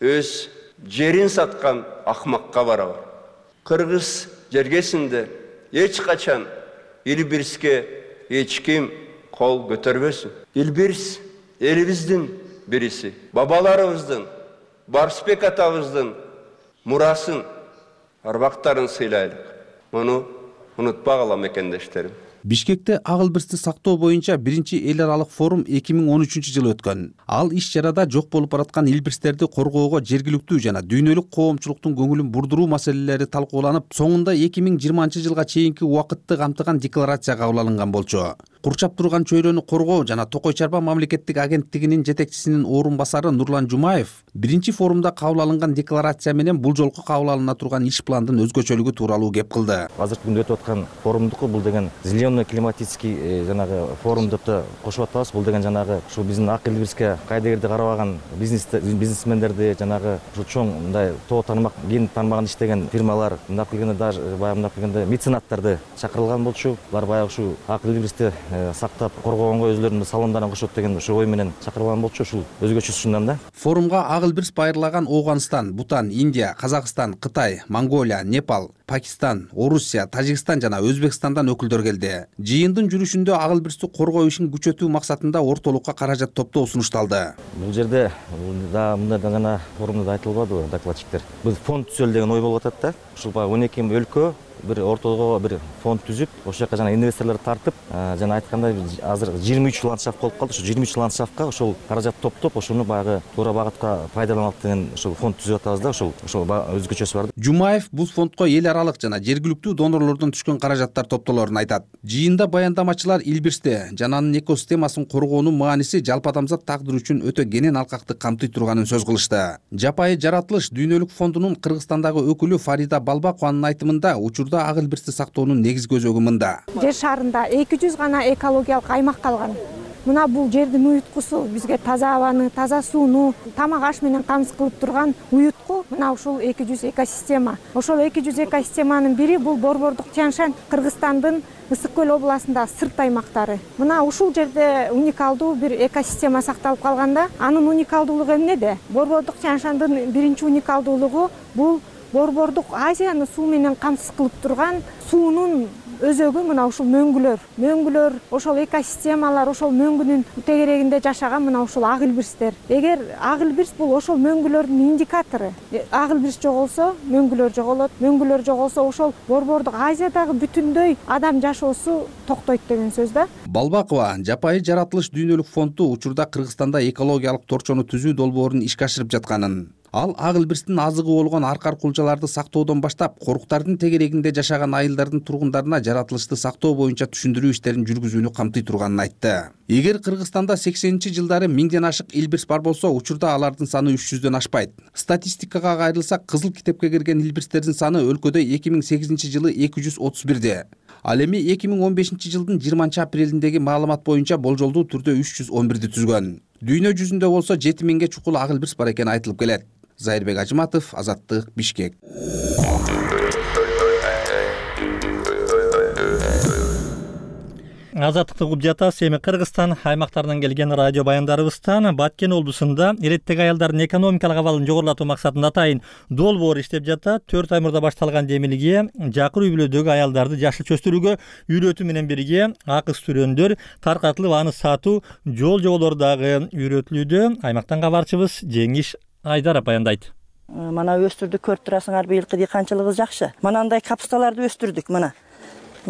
өз жерин саткан акмакка барабар. Кыргыз жергесинде эч качан Илбирске эч ким кол көтөрбөсүн. Илбирс элибиздин бириси, бабаларыбыздын, Барсбек атабыздын мурасын, арбактарын сыйлайлык. Муну унутпагыла мекендештерим. Бишкекте ак илбирсти сактоо боюнча биринчи эл аралык форум эки миң он үчүнчү жылы өткөн. Ал иш-чарада жок болуп бараткан илбирстерди коргоого жергиликтүү жана дүйнөлүк коомчулуктун көңүлүн бурдуруу маселелери талкууланып, соңунда эки миң жыйырманчы жылга чейинки убакытты камтыган декларация кабыл алынган болчу. Курчап турган чөйрөнү коргоо жана Токой Чарба мамлекеттик агенттигинин жетекчисинин орун басары Нурлан Жумаев биринчи форумда кабыл алынган декларация менен бул жолку кабыл алына турган иш пландын өзгөчөлүгү тууралуу кеп кылды. Азыркы күндө өтүп аткан форумдуку бул деген зеленый климатический жанагы форумдукту кошуп атабыз. Бул деген жанагы ушу биздин ак илбирске кайдагерде карабаган бизнес бизнесмендерди, жанагы ушу чоң мындай тоо тармак, кен тармагын иштеген фирмалар, мындап келгенде даже баягы мындап келгенде меценаттарды чакырылган болчу. Булар баягы ушу ак илбирсти сактап коргогонго өзлөрүнүн салондарын кошот деген ушу ой менен чакырылган болчу. Ушул өзгөчө чындан да. Форумга ак илбирс байырлаган Ооганстан, Бутан, Индия, Казакстан, Кытай, Монголия, Непал, Пакистан, Орусия, Тажикстан жана Өзбекстандан өкүлдөр келди. Жыйындын жүрүшүндө ак илбирсти коргоо ишин күчөтүү максатында ортолукка каражат топтоо сунушталды. Бул жерде да мындай гана форумда айтылбады докладчиктер. Бул фонд түзөлү деген ой болуп атат да. Ушул баягы он эки өлкө бир ортого бир фонд түзүп, ошол жака жана инвесторлорду тартып, жана айткандай азыр жыйырма үч ландшафт болуп калды. Ошо жыйырма үч ландшафтка ошол каражат топтоп, ошону баягы туура багытка пайдаланат деген ошол фонд түзүп атабыз да. Ошол ошол өзгөчөсү бар. Жумаев бул фондко эл аралык жана жергиликтүү донорлордон түшкөн каражаттар топтолорун айтат. Жыйында баяндамачылар илбирсти жана анын экосистемасын коргоонун мааниси жалпы адамзат тагдыры үчүн өтө кенен алкакты камтый турганын сөз кылышты. Жапайы жаратылыш дүйнөлүк фондунун Кыргызстандагы өкүлү Фарида Балбакованын айтымында учурда ак илбирсти сактоонун негизги өзөгү мында. Жер шарында эки жүз гана экологиялык аймак калган. Мына бул жердин уюткусу бизге таза абаны, таза сууну, тамак аш менен камсыз кылып турган уютку мына ушул эки жүз экосистема. Ошол эки жүз экосистеманын бири бул Борбордук Тянь-Шань Кыргызстандын Ысык көл областында сырт аймактары. Мына ушул жерде уникалдуу бир экосистема сакталып калганда, анын уникалдуулугу эмнеде? Борбордук Тянь-Шаньдын биринчи уникалдуулугу бул Борбордук Азияны суу менен камсыз кылып турган суунун өзөгү мына ушул мөңгүлөр. Мөңгүлөр, ошол экосистемалар, ошол мөңгүнүн тегерегинде жашаган мына ушул ак илбирстер. Эгер ак илбирс бул ошол мөңгүлөрдүн индикатору. Ак илбирс жоголсо, мөңгүлөр жоголот. Мөңгүлөр жоголсо, ошол Борбордук Азиядагы бүтүндөй адам жашоосу токтойт деген сөз да. Балбакова Жапайы жаратылыш дүйнөлүк фонду учурда Кыргызстанда экологиялык торчону түзүү долбоорун ишке ашырып жатканын, ал ак илбирстин азыгы болгон аркар кулчаларды сактоодон баштап, коруктардын тегерегинде жашаган айылдардын тургундарына жаратылышты сактоо боюнча түшүндүрүү иштерин жүргүзүүнү камтый турганын айтты. Эгер Кыргызстанда сексенинчи жылдары миңден ашык илбирс бар болсо, учурда алардын саны үч жүздөн ашпайт. Статистикага кайрылсак, кызыл китепке кирген илбирстердин саны өлкөдө эки миң сегизинчи жылы эки жүз отуз бирде. Ал эми эки миң он бешинчи жылдын жыйырманчы апрелиндеги маалымат боюнча болжолдуу түрдө үч жүз он бирди түзгөн. Дүйнө жүзүндө болсо жети миңге чукул ак илбирс бар экени айтылып келет. Зайырбек Ажыматов, Азаттык, Бишкек. Азаттыкты угуп жатасыз. Эми Кыргызстан аймактарынан келген радио баяндарыбыздан Баткен облусунда эреттеги аялдардын экономикалык абалын жогорулатуу максатында атайын долбоор иштеп жатат. төрт ай мурда башталган демилге жакыр үй бүлөдөгү аялдарды жашыл чөстүрүүгө үйрөтүү менен бирге акыс түрөндөр таркатылып, аны сатуу жол жоболору дагы үйрөтүлүүдө. Аймактан кабарчыбыз Жеңиш Айдаров баяндайт. Мана өстүрдүк, көрүп турасыңар, быйылкы дыйканчылыгыбыз жакшы. Манандай капусталарды өстүрдүк, мына. Мына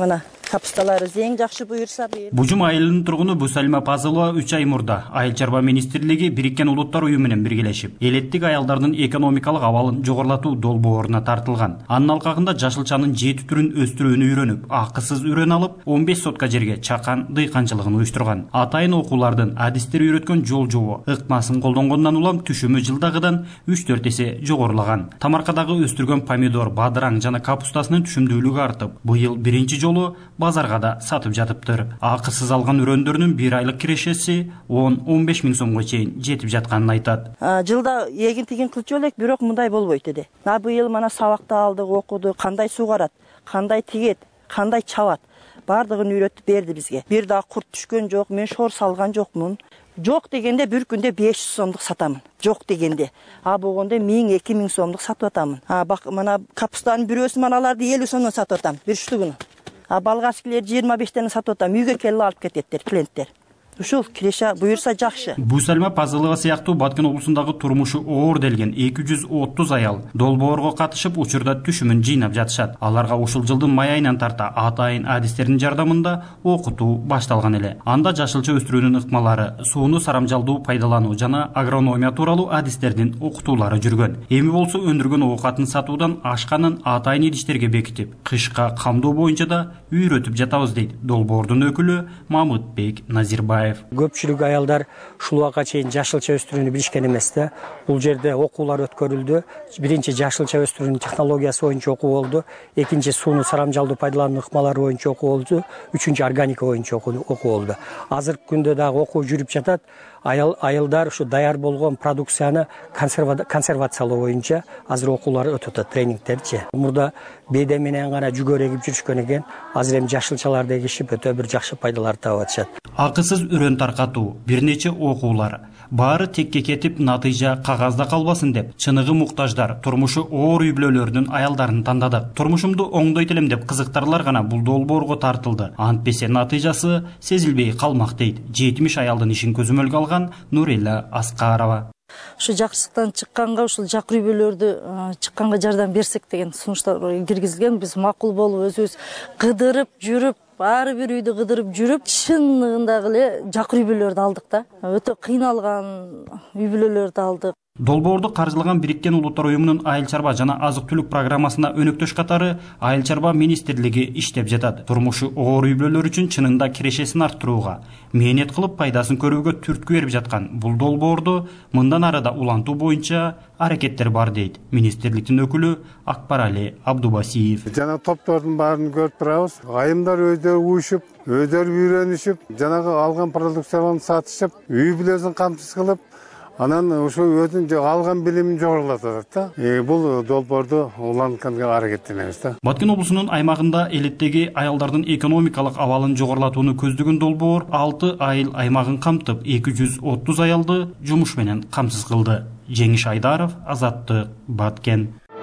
капусталарыбыз эң жакшы буюрса. Бужум айылынын тургуну Бусалима Пазылова үч ай мурда Айыл чарба министрлиги Бириккен Улуттар уюму менен биргелешип, элеттик аялдардын экономикалык абалын жогорулатуу долбооруна тартылган. Анын алкагында жашылчанын жети түрүн өстүрүүнү үйрөнүп, акысыз үйрөнө алып, он беш сотка жерге чакан дыйканчылыгын уюштурган. Атайын окуулардын адистер үйрөткөн жол жобо ыкмасын колдонгондон улам түшүмү жылдагыдан үч төрт эсе жогорулаган. Тамаркадагы өстүргөн помидор, бадыраң жана капустасынын түшүмдүүлүгү артып, быйыл биринчи жолу базарга да сатып жатыптыр. Акысыз алган үрөндөрүнүн бир айлык кирешеси он он беш миң сомго чейин жетип жатканын айтат. Жылда эгин тигин кылчу элек, бирок мындай болбойт эди. А быйыл мана сабакты алдык, окудук, кандай сугарат, кандай тигет, кандай чабат, бардыгын үйрөтүп берди бизге. Бир да курт түшкөн жок, мен шор салган жокмун. Жок дегенде бир күндө беш жүз сомдук сатамын. Жок дегенде. А болгондо миң эки миң сомдук сатып атамын. А бак мана капустанын бирөөсүн маналарды элүү сомдон сатып атам, бир штугун. А балгачкилер жыйырма бештен сатып атам. Үйгө келип алып кететтер клиенттер. Ушул киреше буюрса жакшы. Бусалима Пазылова сыяктуу Баткен облусундагы турмушу оор делген эки жүз отуз аял долбоорго катышып, учурда түшүмүн жыйнап жатышат. Аларга ушул жылдын май айынан тарта атайын адистердин жардамында окутуу башталган эле. Анда жашылча өстүрүүнүн ыкмалары, сууну сарамжалдуу пайдалануу жана агрономия тууралуу адистердин окутуулары жүргөн. Эми болсо өндүргөн оокатын сатуудан ашканын атайын идиштерге бекитип, кышка камдоо боюнча да үйрөтүп жатабыз дейт долбоордун өкүлү Мамытбек Назирбаев. Көпчүлүк аялдар ушул убакка чейин жашылча өстүрүүнү билишкен эмес да. Бул жерде окуулар өткөрүлдү. Биринчи жашылча өстүрүүнүн технологиясы боюнча окуу болду. Экинчи сууну сарамжалдуу пайдалануу ыкмалары боюнча окуу болду. Үчүнчү органика боюнча окуу болду. Азыркы күндө дагы окуу жүрүп жатат. Аял айылдар ушу даяр болгон продукцияны консервациялоо боюнча азыр окуулар өтүп атат, тренингтерчи. Мурда беде менен гана жүгөр эгип жүрүшкөн экен. Азыр эми жашылчаларды эгишип өтө бир жакшы пайдаларды таап атышат. Акысыз үрөн таркатуу, бир нече окуулар, баары текке кетип натыйжа кагазда калбасын деп, чыныгы муктаждар, турмушу оор үй бүлөлөрдүн аялдарын тандадык. Турмушумду оңдойт элем деп кызыктарлар гана бул долбоорго тартылды. Антпесе натыйжасы сезилбей калмак дейт жетимиш аялдын ишин көзөмөлгө алган Нурелла Аскарова. Ушу жакшылыктан чыкканга, ушул жакыр үй бүлөлөрдү чыкканга жардам берсек деген сунуштар киргизилген. Биз макул болуп өзүбүз кыдырып жүрүп, ар бир үйдү кыдырып жүрүп, чынында эле жакыр үй бүлөлөрдү алдык да. Өтө кыйналган үй бүлөлөрдү алдык. Долбоорду каржылаган Бириккен Улуттар уюмунун айыл чарба жана азык-түлүк программасына өнөктөш катары Айыл чарба министрлиги иштеп жатат. Турмушу оор үй бүлөлөр үчүн чынында кирешесин арттырууга, мээнет кылып пайдасын көрүүгө түрткү берип жаткан бул долбоорду мындан ары да улантуу боюнча аракеттер бар дейт министрликтин өкүлү Акбарали Абдубасиев. Жана топтордун баарын көрүп турабыз. Айымдар өздөрү уюшуп, өздөрү үйрөнүшүп, жанагы алган продукцияларын сатышып, үй бүлөсүн камсыз кылып, анан ошо өзүнүн алган билимин жогорулатат да. Бул долбоорду улантканга аракеттенебиз да. Баткен облусунун аймагында элеттеги аялдардын экономикалык абалын жогорулатууну көздөгөн долбоор алты айыл аймагын камтып, эки жүз отуз аялды жумуш менен камсыз кылды. Жеңиш Айдаров, Азаттык, Баткен.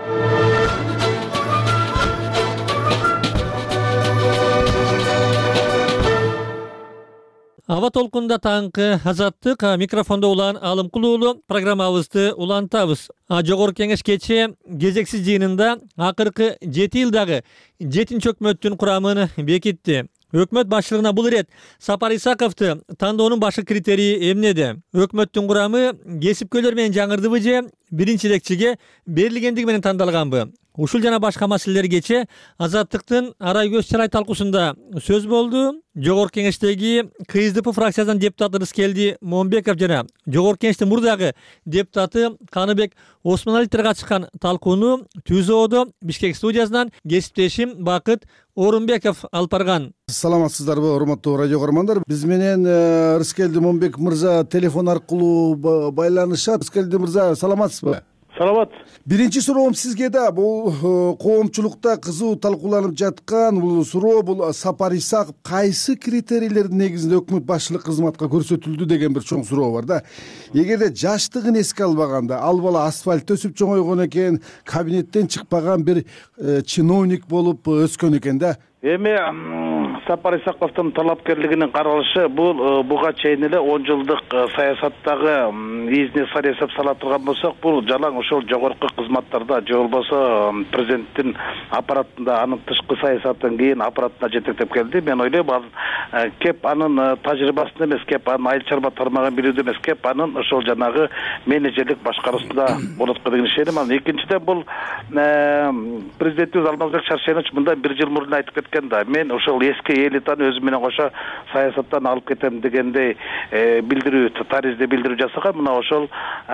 Аба толкунда таңкы Азаттык, микрофондо улан Алымкулуулу программабызды улантабыз. Жогорку кеңеш кечээ кезексиз жыйынында акыркы жети жылдагы жетинчи өкмөттүн курамын бекитти. Өкмөт башчылыгына бул ирет Сапар Исаковду тандоонун башкы критерийи эмнеде? Өкмөттүн курамы кесипкөйлөр менен жаңырдыбы же биринчи элекчиге берилгендиги менен тандалганбы? Ушул жана башка маселелер кечээ Азаттыктын арай көз чырай талкуусунда сөз болду. Жогорку кеңештеги КСДП фракциясынан депутат Рыскелди Момбеков жана Жогорку кеңештин мурдагы депутаты Каныбек Осмоналиевдер катышкан талкууну Түзөөдө Бишкек студиясынан кесиптешим Бакыт Орунбеков алып барган. Саламатсыздарбы, урматтуу радио көрөрмандар. Биз менен Рыскелди Момбеков мырза телефон аркылуу байланышат. Рыскелди мырза, саламатсызбы? Саламат. Биринчи суроом сизге да. Бул коомчулукта кызуу талкууланып жаткан бул суроо, бул Сапар Исаков кайсы критерийлердин негизинде өкмөт башчылык кызматка көрсөтүлдү деген бир чоң суроо бар да. Эгерде жаштыгын эске албаганда, ал бала асфальт төсүп чоңойгон экен, кабинеттен чыкпаган бир чиновник болуп өскөн экен да. Эми Сапар Исаковдун талапкерлигинин каралышы бул буга чейин эле он жылдык саясаттагы изине саясат сала турган болсок, бул жалаң ошол жогорку кызматтарда же болбосо президенттин аппаратында, анын тышкы саясаттан кийин аппаратына жетектеп келди. Мен ойлойм, ал кеп анын тажрыйбасын эмес, кеп анын айыл чарба тармагын билүүдө эмес, кеп анын ошол жанагы менеджерлик башкаруусунда болот деген ишенем. Анан экинчиден бул президентибиз Алмазбек Шаршенович мындан бир жыл мурун айтып кеткен да, мен ошол эски элитаны өзүм менен кошо саясаттан алып кетем дегендей билдирүү, таризде билдирүү жасаган. Мына ошол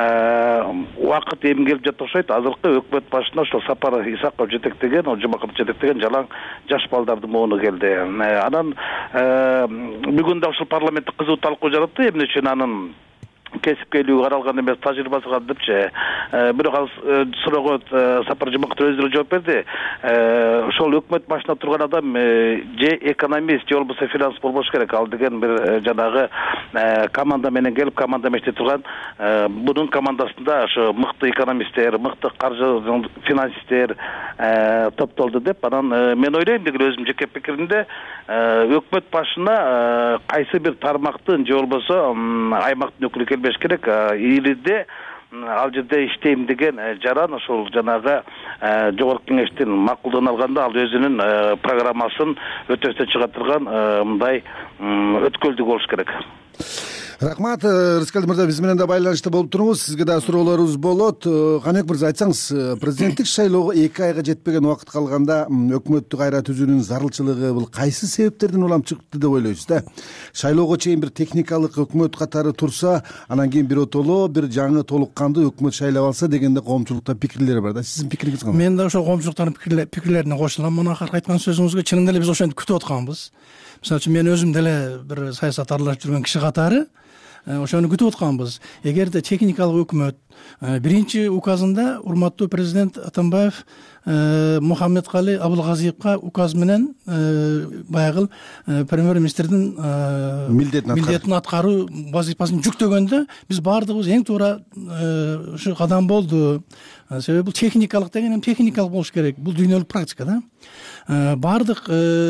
убакыт эми келип жатат окшойт. Азыркы өкмөт башына ошол Сапар Исаков жетектеген, Жумаков жетектеген жалаң жаш балдардын муну келди. Анан бүгүн да ошол парламентте кызуу талкуу жаратты. Эмне үчүн анын кесипкейлиги каралган эмес, тажрыйбасы калды депчи. Бирок ал суроого Сапар Жумаков өзү жооп берди. Ошол өкмөт башында турган адам же экономист, же болбосо финанс болбош керек. Ал деген бир жанагы команда менен келип, команда иштеп турган. Бунун командасында ошо мыкты экономисттер, мыкты каржы финансисттер топтолду деп. Анан мен ойлойм деген өзүм жеке пикиримде, өкмөт башына кайсы бир тармактын же болбосо аймактын өкүлү келбеш керек. Илиде ал жерде иштейм деген жаран ошол жанагы жогорку кеңештин макулдугун алганда ал өзүнүн программасын өтөстө чыгартырган мындай өткөлдүк болуш керек. Рахмат, Рыскелди мырза, биз менен да байланышта болуп туруңуз. Сизге да суроолорубуз болот. Каныбек мырза, айтсаңыз, президенттик шайлоого эки айга жетпеген убакыт калганда өкмөттү кайра түзүүнүн зарылчылыгы бул кайсы себептерден улам чыкты деп ойлойсуз да? Шайлоого чейин бир техникалык өкмөт катары турса, анан кийин бир отоло бир жаңы толук кандуу өкмөт шайлап алса дегенде коомчулукта пикирлер бар да. Сиздин пикириңиз кандай? Мен да ошол коомчулуктардын пикирлерине кошулам. Мына акыркы айткан сөзүңүзгө чынында эле биз ошентип күтүп атканбыз. Мисалы үчүн мен өзүм деле бир саясат аралашып жүргөн киши катары ошону күтүп атканбыз. Эгерде техникалык өкмөт биринчи указында урматтуу президент Атамбаев Мухаммедкали Абылгазиевка указ менен баягы премьер-министрдин милдетин аткаруу вазифасын жүктөгөндө биз баардыгыбыз эң туура ушу кадам болду. Себеби бул техникалык деген эми техникалык болуш керек. Бул дүйнөлүк практика да. Баардык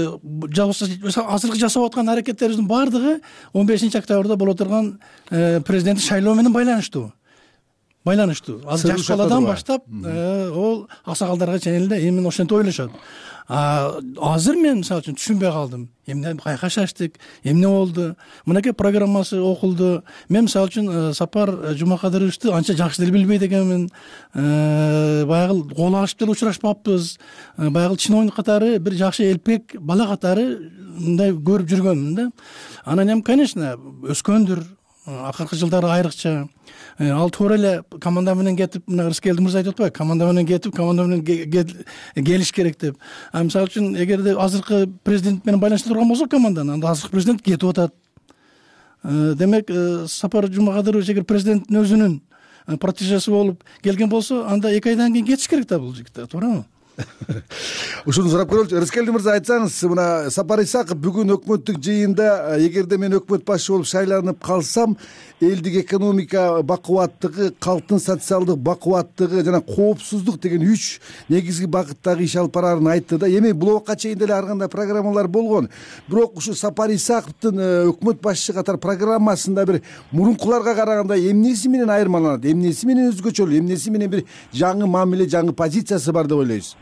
азыркы жасап аткан аракеттерибиздин баардыгы он бешинчи октябрда боло турган президенттик шайлоо менен байланыштуу. Байланыштуу. Азыр жаш баладан баштап ол аксакалдарга чейин эле эми ошентип ойлошот. Азыр мен мисалы үчүн түшүнбөй калдым. Эмне кайка шаштык, эмне болду? Мынакей программасы окулду. Мен мисалы үчүн Сапар Жумакадыровичти анча жакшы деле билбейт экенмин. Баягы кол алышып деле учурашпаппыз. Баягы чиновник катары бир жакшы элпек бала катары мындай көрүп жүргөнмүн да. Анан эми конечно өскөндүр. Акыркы жылдары айрыкча ал туура эле команда менен кетип, мына Рыскелди мырза айтып атпайбы, команда менен кетип, команда менен келиш керек деп. А мисалы үчүн эгерде азыркы президент менен байланышта турган болсок команданы, анда азыркы президент кетип атат. Демек, Сапар Жумакадырович эгер президенттин өзүнүн протежеси болуп келген болсо, анда эки айдан кийин кетиш керек да бул жигит, туурабы? Ушуну сурап көрөлүчү. Рыскелди мырза, айтсаңыз, мына Сапар Исаков бүгүн өкмөттүк жыйында эгерде мен өкмөт башы болуп шайланып калсам, элдик экономика бакубаттыгы, калктын социалдык бакубаттыгы жана коопсуздук деген үч негизги багыттагы иш алып бараарын айтты да. Эми бул убакка чейин деле ар кандай программалар болгон. Бирок ушу Сапар Исаковдун өкмөт башчы катары программасында бир мурункуларга караганда эмнеси менен айырмаланат, эмнеси менен өзгөчөлүү, эмнеси менен бир жаңы мамиле, жаңы позициясы бар деп ойлойсуз?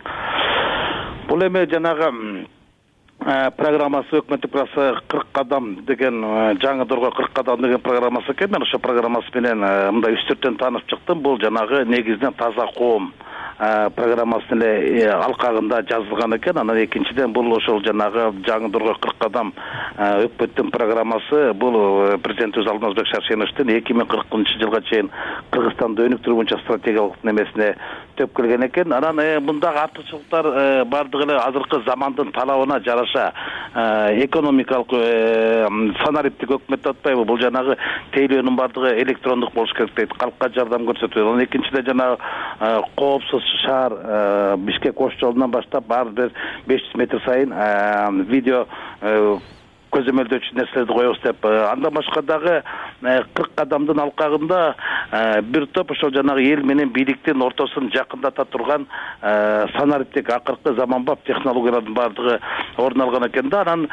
Бул эми жанагы программасы, өкмөттүк программасы кырк кадам деген, жаңы дорго кырк кадам деген программасы экен. Мен ошо программасы менен мындай үстүртөн таанып чыктым. Бул жанагы негизинен таза коом программасынын эле алкагында жазылган экен. Анан экинчиден бул ошол жанагы жаңы дорго кырк кадам өкмөттүн программасы бул президентибиз Алмазбек Шаршеновичтин эки миң кыркынчы жылга чейин Кыргызстанды өнүктүрүү боюнча стратегиялык немесине төп келген экен. Анан мындагы артыкчылыктар бардыгы эле азыркы замандын талабына жараша экономикалык санариптик өкмөт деп атпайбы? Бул жанагы тейлөөнүн бардыгы электрондук болуш керек дейт, калкка жардам көрсөтүү. Анан экинчиден жанагы коопсуз шаар Бишкек ош жолунан баштап ар бир беш жүз метр сайын видео көзөмөлдөөчү нерселерди коебуз деп. Андан башка дагы кырк кадамдын алкагында бир топ ошол жанагы эл менен бийликтин ортосун жакындата турган санариптик акыркы заманбап технологиялардын баардыгы орун алган экен да. Анан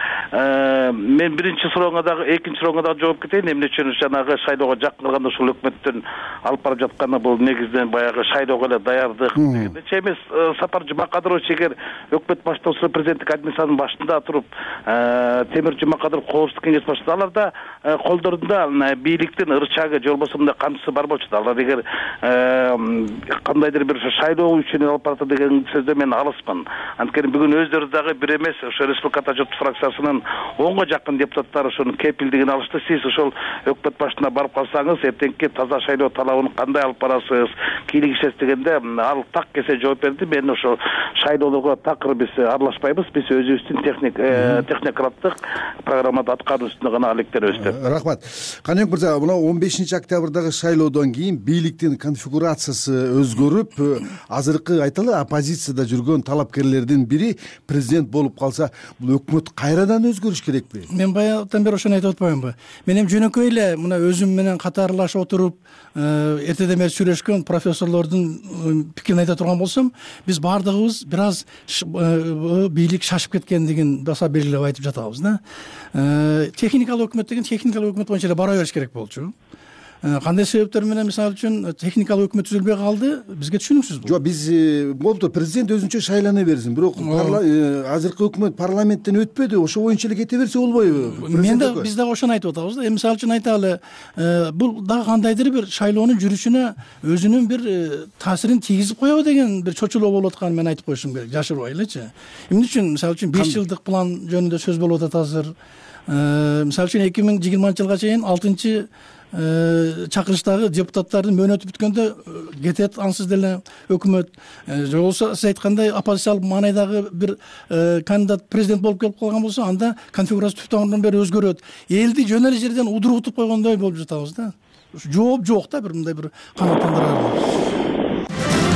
мен биринчи сурооңа дагы, экинчи сурооңа дагы жооп кетейин. Эмне үчүн жанагы шайлоого жакын калганда ушул өкмөттүн алып барып жатканы бул негизинен баягы шайлоого эле даярдык дегендечи эмес. Сапар Жумакадырович эгер өкмөт баштоосу президенттик администрациянын башында туруп, Темир Жумакадыров коопсуздук кеңеш башында, аларда колдорунда бийликтин ырчагы же болбосо мындай камчысы бар болчу да. Алар эгер кандайдыр бир шайлоо үчүн алып барат деген сөздө мен алысмын. Анткени бүгүн өздөрү дагы бир эмес, ошо Республика журт фракциясынын онго жакын депутаттары ошонун кепилдигин алышты. Сиз ошол өкмөт башына барып калсаңыз, эртеңки таза шайлоо талабын кандай алып барасыз, кийлигишесиз дегенде ал так кесе жооп берди. Мен ошо шайлоолорго такыр биз аралашпайбыз. Биз өзүбүздүн техник технokraттык программада аткаруу үстүндө гана алектенебиз деп. Рахмат. Каныбек мырза, мына он бешинчи октябрдагы шайлоодон кийин бийликтин конфигурациясы өзгөрүп, азыркы айталы оппозицияда жүргөн талапкерлердин бири президент болуп калса, бул өкмөт кайрадан өзгөрүш керекпи? Мен баягыдан бери ошону айтып атпаймынбы? Мен эми жөнөкөй эле мына өзүм менен катарлашып отуруп, эртеден бери сүйлөшкөн профессорлордун пикирин айта турган болсом, биз баардыгыбыз бир аз бийлик шашып кеткендигин баса белгилеп айтып жатабыз да. Техникалык өкмөт деген техникалык өкмөт боюнча эле бара бериш керек болчу. Кандай себептер менен мисалы үчүн техникалык өкмөт түзүлбөй калды, бизге түшүнүксүз бул. Жок, биз болуптур, президент өзүнчө шайлана берсин, бирок азыркы өкмөт парламенттен өтпөдү, ошо боюнча эле кете берсе болбойбу? Мен да биз дагы ошону айтып атабыз да. Мисалы үчүн айталы, бул дагы кандайдыр бир шайлоонун жүрүшүнө өзүнүн бир таасирин тийгизип коебу деген бир чочулоо болуп атканын мен айтып коюшум керек, жашырбай элечи. Эмне үчүн мисалы үчүн беш жылдык план жөнүндө сөз болуп атат азыр. Мисалы үчүн эки миң жыйырманчы жылга чейин алтынчы чакырыштагы депутаттардын мөөнөтү бүткөндө кетет ансыз деле өкмөт. Же болбосо сиз айткандай оппозициялык маанайдагы бир кандидат президент болуп келип калган болсо, анда конфигурация түптөн бери өзгөрөт. Элди жөн эле жерден удурутуп койгондой болуп жатабыз да. Жооп жок да, бир мындай бир канааттандырар.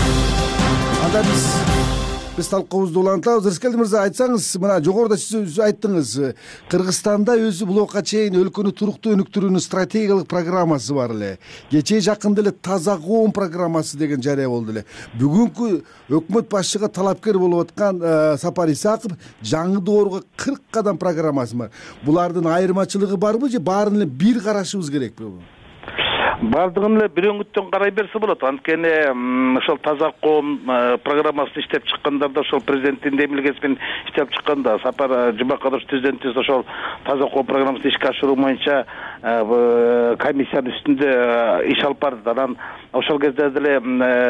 Анда биз Биз талкуубузду улантабыз. Рыскелди мырза, айтсаңыз, мына жогоруда сиз айттыңыз, Кыргызстанда өзү блокка чейин өлкөнү туруктуу өнүктүрүүнүн стратегиялык программасы бар эле. Кечээ жакында эле таза коом программасы деген жарыя болду эле. Бүгүнкү өкмөт башчыга талапкер болуп аткан Сапар Исаков жаңы доорго кырк кадам программасы бар. Булардын айырмачылыгы барбы же баарын эле бир карашыбыз керекпи? Бардыгын эле бир өңүттөн карай берсе болот. Анткени ошол таза коом программасын иштеп чыккандарда, ошол президенттин демилгеси менен иштеп чыкканда, Сапар Жумакадырович президентибиз ошол таза коом программасын ишке ашыруу боюнча комиссиянын үстүндө иш алып барды. Анан ошол кезде деле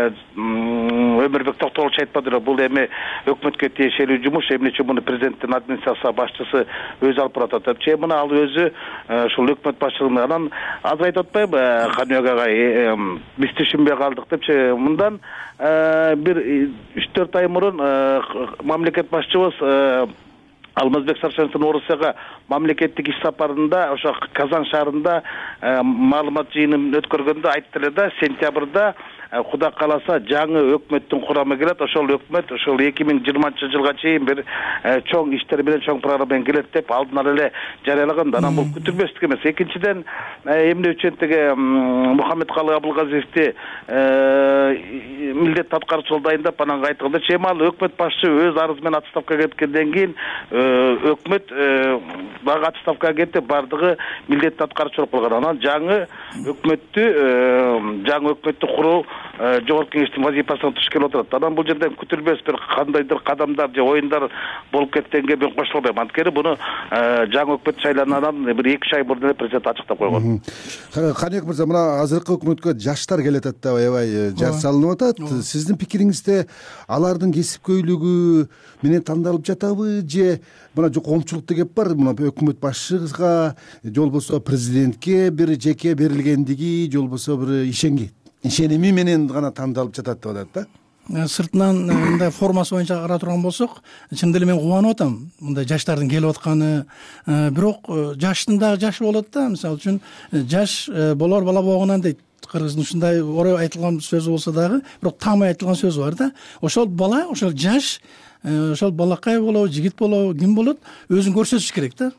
Өмүрбек Токтогулович айтпадыр, бул эми өкмөткө тиешелүү жумуш, эмне үчүн муну президенттин администрация башчысы өзү алып барат деп. Че мына ал өзү ошол өкмөт башчылыгын. Анан азыр айтып атпайбы, Каныбек агай, биз түшүнбөй калдык депчи. Мындан бир үч төрт ай мурун мамлекет башчыбыз Алмазбек Сарсеновдун Орусияга мамлекеттик иш сапарында ошо Казан шаарында маалымат жыйынын өткөргөндө айтты эле да, сентябрда Кудай кааласа жаңы өкмөттүн курамы келет. Ошол өкмөт ошол эки миң жыйырманчы жылга чейин бир чоң иштер менен, чоң программа менен келет деп алдын ала эле жарыялаган. Анан бул күтүлбөстүк эмес. Экинчиден, эмне үчүн теге Мухаммедкалы Абылгазиевди милдет аткаруучу дайындап анан айтканда, чемал өкмөт башчы өз арызы менен отставкага кеткенден кийин өкмөт дагы отставкага кетип, бардыгы милдет аткаруучу болуп калган. Анан жаңы өкмөттү жаңы өкмөттү куруу жогорку кеңештин вазифасына туш келип отурат. Анан бул жерден күтүлбөс бир кандайдыр кадамдар же оюндар болуп кеткенге мен кошула албайм. Анткени буну жаңы өкмөт шайлангандан бир эки үч ай мурун эле президент ачыктап койгон. Каныбек мырза, мына азыркы өкмөткө жаштар келет атат, аябай жар салынып атат. Сиздин пикириңизде алардын кесипкөйлүгү менен тандалып жатабы же мына коомчулукта кеп бар, мына өкмөт башчыга же болбосо президентке бир жеке берилгендиги, же болбосо бир ишенги ишеними менен гана тандалып жатат деп атат да. Сыртынан мындай формасы боюнча кара турган болсок, чын деле мен кубанып атам мындай жаштардын келип атканы. Бирок жаштын дагы жашы болот да. Мисалы үчүн жаш болор бала боогунан дейт. Кыргыздын ушундай орой айтылган сөзү болсо дагы, бирок тамай айтылган сөз бар да. Ошол бала, ошол жаш, ошол балакай болобу, жигит болобу, ким болот, өзүн көрсөтүш керек да.